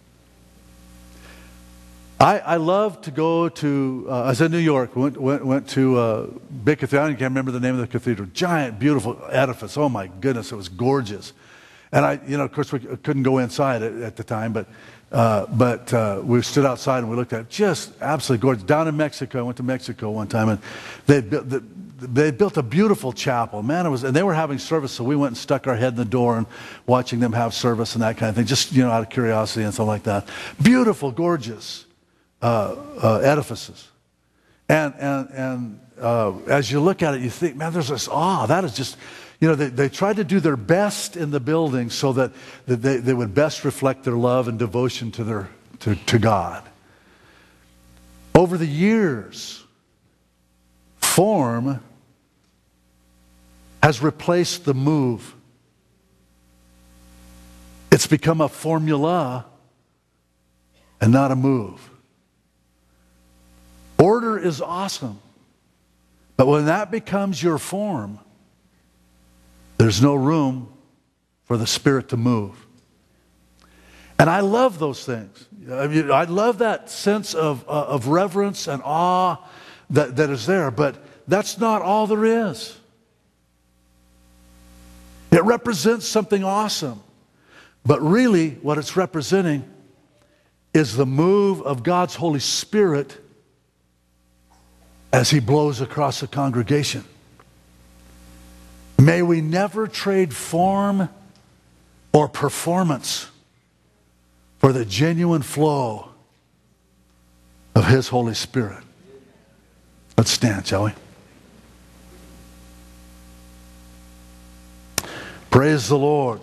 I, I love to go to, uh, I was in New York, went, went, went to uh, big cathedral. I can't remember the name of the cathedral. Giant, beautiful edifice. Oh my goodness, it was gorgeous. And I, you know, of course we couldn't go inside at, at the time, but Uh, but uh, we stood outside and we looked at it. Just absolutely gorgeous. Down in Mexico, I went to Mexico one time, and they built the, they built a beautiful chapel. Man, it was, and they were having service, so we went and stuck our head in the door and watching them have service and that kind of thing, just, you know, out of curiosity and stuff like that. Beautiful, gorgeous uh, uh, edifices. And and and uh, as you look at it, you think, man, there's this awe. That is just, you know, they, they tried to do their best in the building so that, that they, they would best reflect their love and devotion to their to, to God. Over the years, form has replaced the move. It's become a formula and not a move. Order is awesome, but when that becomes your form, there's no room for the Spirit to move. And I love those things. I mean, I love that sense of, uh, of reverence and awe that, that is there, but that's not all there is. It represents something awesome, but really what it's representing is the move of God's Holy Spirit as He blows across the congregation. May we never trade form or performance for the genuine flow of His Holy Spirit. Let's stand, shall we? Praise the Lord.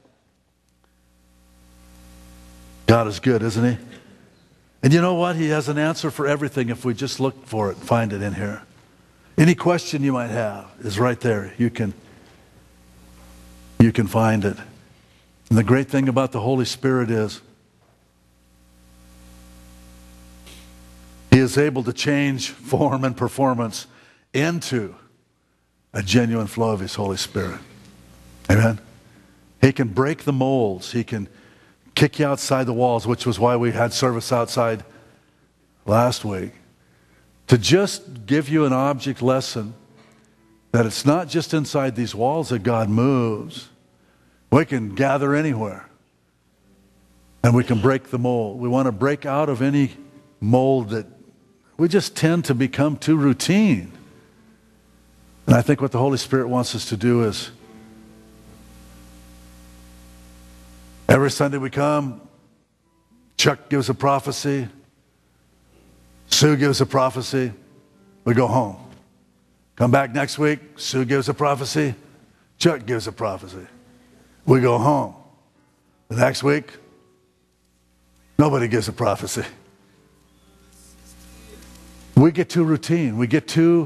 God is good, isn't He? And you know what? He has an answer for everything if we just look for it and find it in here. Any question you might have is right there. You can, you can find it. And the great thing about the Holy Spirit is He is able to change form and performance into a genuine flow of His Holy Spirit. Amen? He can break the molds. He can kick you outside the walls, which was why we had service outside last week. To just give you an object lesson that it's not just inside these walls that God moves. We can gather anywhere. And we can break the mold. We want to break out of any mold that we just tend to become too routine. And I think what the Holy Spirit wants us to do is every Sunday we come, Chuck gives a prophecy, Sue gives a prophecy, we go home. Come back next week, Sue gives a prophecy, Chuck gives a prophecy, we go home. The next week, nobody gives a prophecy. We get too routine. We get too,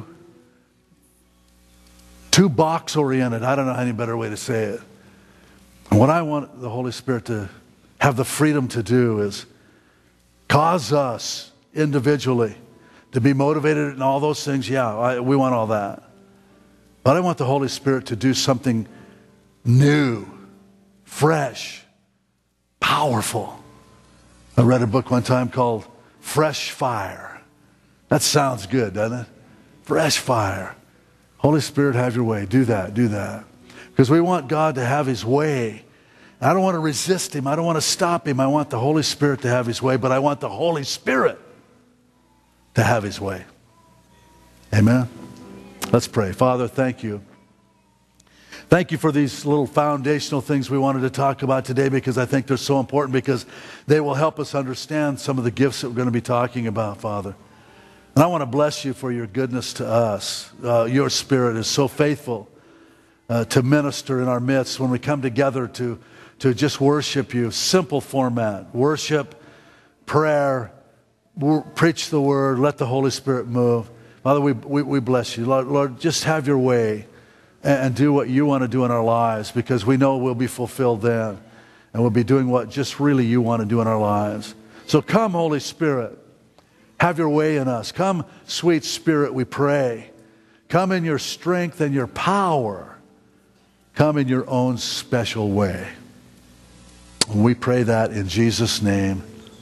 too box-oriented. I don't know any better way to say it. And what I want the Holy Spirit to have the freedom to do is cause us individually to be motivated in all those things. Yeah, I, we want all that. But I want the Holy Spirit to do something new, fresh, powerful. I read a book one time called Fresh Fire. That sounds good, doesn't it? Fresh fire. Holy Spirit, have your way. Do that, do that. Because we want God to have His way. I don't want to resist Him. I don't want to stop Him. I want the Holy Spirit to have His way, but I want the Holy Spirit to have His way. Amen? Let's pray. Father, thank you. Thank you for these little foundational things we wanted to talk about today, because I think they're so important, because they will help us understand some of the gifts that we're going to be talking about, Father. And I want to bless you for your goodness to us. Uh, your Spirit is so faithful uh, to minister in our midst when we come together to, to just worship you. Simple format. Worship, prayer, w- preach the word, let the Holy Spirit move. Father, we, we, we bless you. Lord, Lord, just have your way and, and do what you want to do in our lives, because we know we'll be fulfilled then. And we'll be doing what just really you want to do in our lives. So come, Holy Spirit. Have your way in us. Come, sweet Spirit, we pray. Come in your strength and your power. Come in your own special way. We pray that in Jesus' name.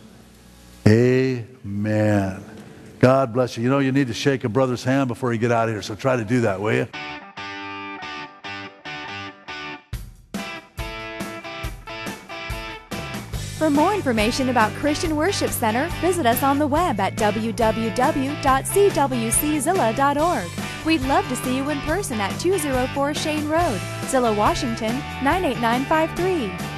Amen. God bless you. You know, you need to shake a brother's hand before you get out of here, so try to do that, will you? For more information about Christian Worship Center, visit us on the web at w w w dot c w c zilla dot org. We'd love to see you in person at two oh four Shane Road, Zillah, Washington, nine eight nine five three.